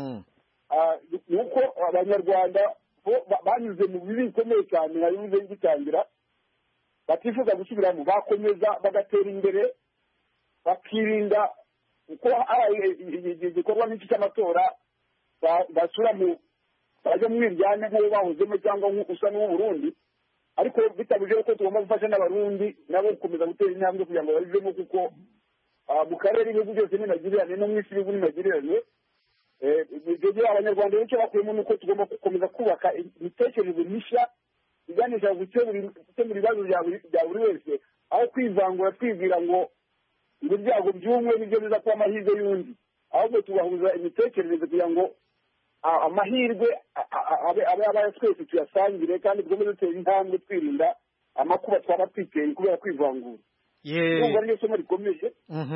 ni uko abanyarwanda banyuze mu bibi bikomeye cyane nabivuze ngitangira batifuza gusubiramo bakomeza bagatera imbere bakirinda uko igikorwa nk'iki cy'amatora basura mu bajya mu miryango nk'uwo bahozemo cyangwa usa n'uwo Burundi ariko bitabuje ko tugomba gufasha n'abarundi nabo gukomeza gutera intambwe kugira ngo babivemo kuko mu karere ibihugu byose n'inagirirane no mu isi ibihugu n'inagirirane ibyo abanyarwanda benshi bakuyemo nuko tugomba gukomeza kubaka imitekerereze mishya iganisha gukemura ibibazo bya buri wese aho kwivangura twibwira ngo ngo ibyago by'umwe nibyo biza kuba amahirwe y'undi ahubwo tugahuza imitekerereze kugira ngo amahirwe abe abaye twese tuyasangire kandi tugomba dutera intambwe twirinda amakuba twaba twiteye kubera kwivangura urumva niyo somo rikomeye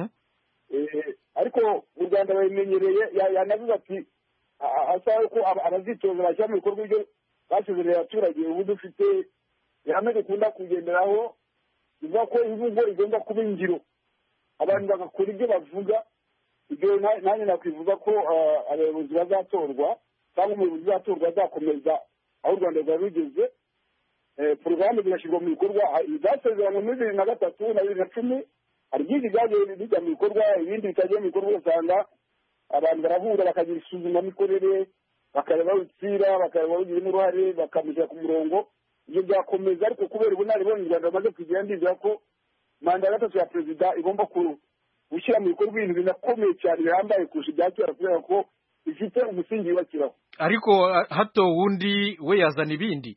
ariko u Rwanda babimenyereye yanavuze ati asaba ko abazitoza bashyira mu bikorwa ibyo basezereye abaturage ubu dufite ihame dukunda kugenderaho bivuga ko imvugo igomba kuba ingiro abantu bagakora ibyo bavuga ibyo nanjye nakwivuga ko abayobozi bazatorwa cyangwa umuyobozi uzatorwa azakomeza aho u Rwanda rwari rugeze porogaramu zigashyirwa mu bikorwa zasezeranywe muri bibiri na gatatu na bibiri na cumi hari byinshi byagiye bijya mu bikorwa ibindi bitagiye mu bikorwa usanga abantu barahura bakagira isuzumamikorere bakareba bawutsira bakareba bawugiramo uruhare bakamushyira ku murongo ibyo byakomeza ariko kubera ubunararibonye u Rwanda rumaze kugira ndizera ko manda ya gatatu ya perezida igomba gushyira mu bikorwa ibintu binakomeye cyane bihambaye kurusha ibya kera kubera ko bifite umusingi yubakiraho ariko hato wundi we yazana ibindi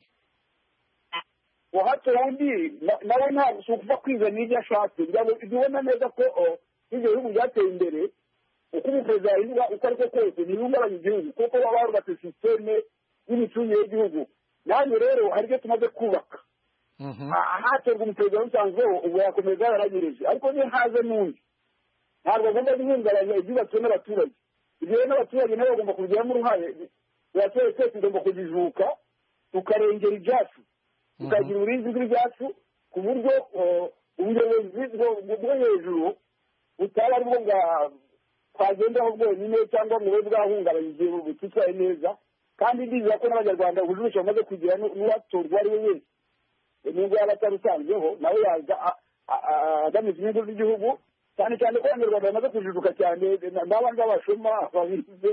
hato wundi nawe ntabwo si ukuva kwizana ibyo ashatse ubona neza ko ibyo bihugu byateye imbere uko umuperezida yahinduka uko ari ko kose ntibihungabanya igihugu kuko baba barubatse sisiteme y'imicungire y'igihugu nanjye rero hari ibyo tumaze kubaka hatorwa umuperezida usanzweho ubu yakomeza yaragirije ariko niyo haze n'undi ntabwo agomba guhungabanya ibyubatswe n'abaturage ibyo rero n'abaturage nabo bagomba kubigiramo uruhare abaturage twese tugomba kujijuka tukarengera ibyacu tukagira uburinzi bw'ibyacu ku buryo ubuyobozi bwo hejuru butaba ari bwo twagendaho bwonyine cyangwa ngo bube bwahungabanya igihe butitwaye neza kandi ndizera ko n'abanyarwanda ubujurusha bamaze kugira n'uwatorwa ari we wese nubwo yaba atarusanzweho nawe yaza agamije inyungu z'igihugu cyane cyane ko abanyarwanda bamaze kujijuka cyane n'abandi b'abashoma ababize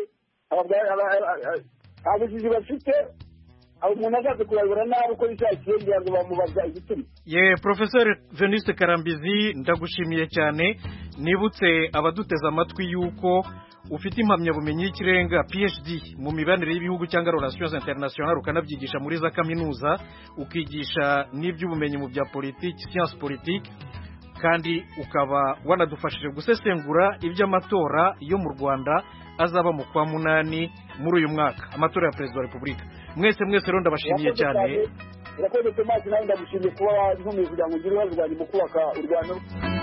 abujiji bafite umuntu azaze kurayobora nabi uko bishakiye ngira ngo bamubaza igituma ye Professor Venuste Karambizi ndagushimiye cyane nibutse abaduteza amatwi yuko ufite impamyabumenyi y'ikirenga P H D mu mibanire y'ibihugu cyangwa relations internationales ukanabyigisha muri za kaminuza ukigisha n'iby'ubumenyi mu bya politiki science politique kandi ukaba wanadufashije gusesengura iby'amatora yo mu Rwanda azaba mu kwa munani muri uyu mwaka, amatora ya perezida wa repubulika. Mwese mwese rero ndabashimiye cyane. urakoze Tomasi, nawe ndagushimiye kuba ntumiye kugira ngo ugire uruhare rwanjye mu kubaka u Rwanda.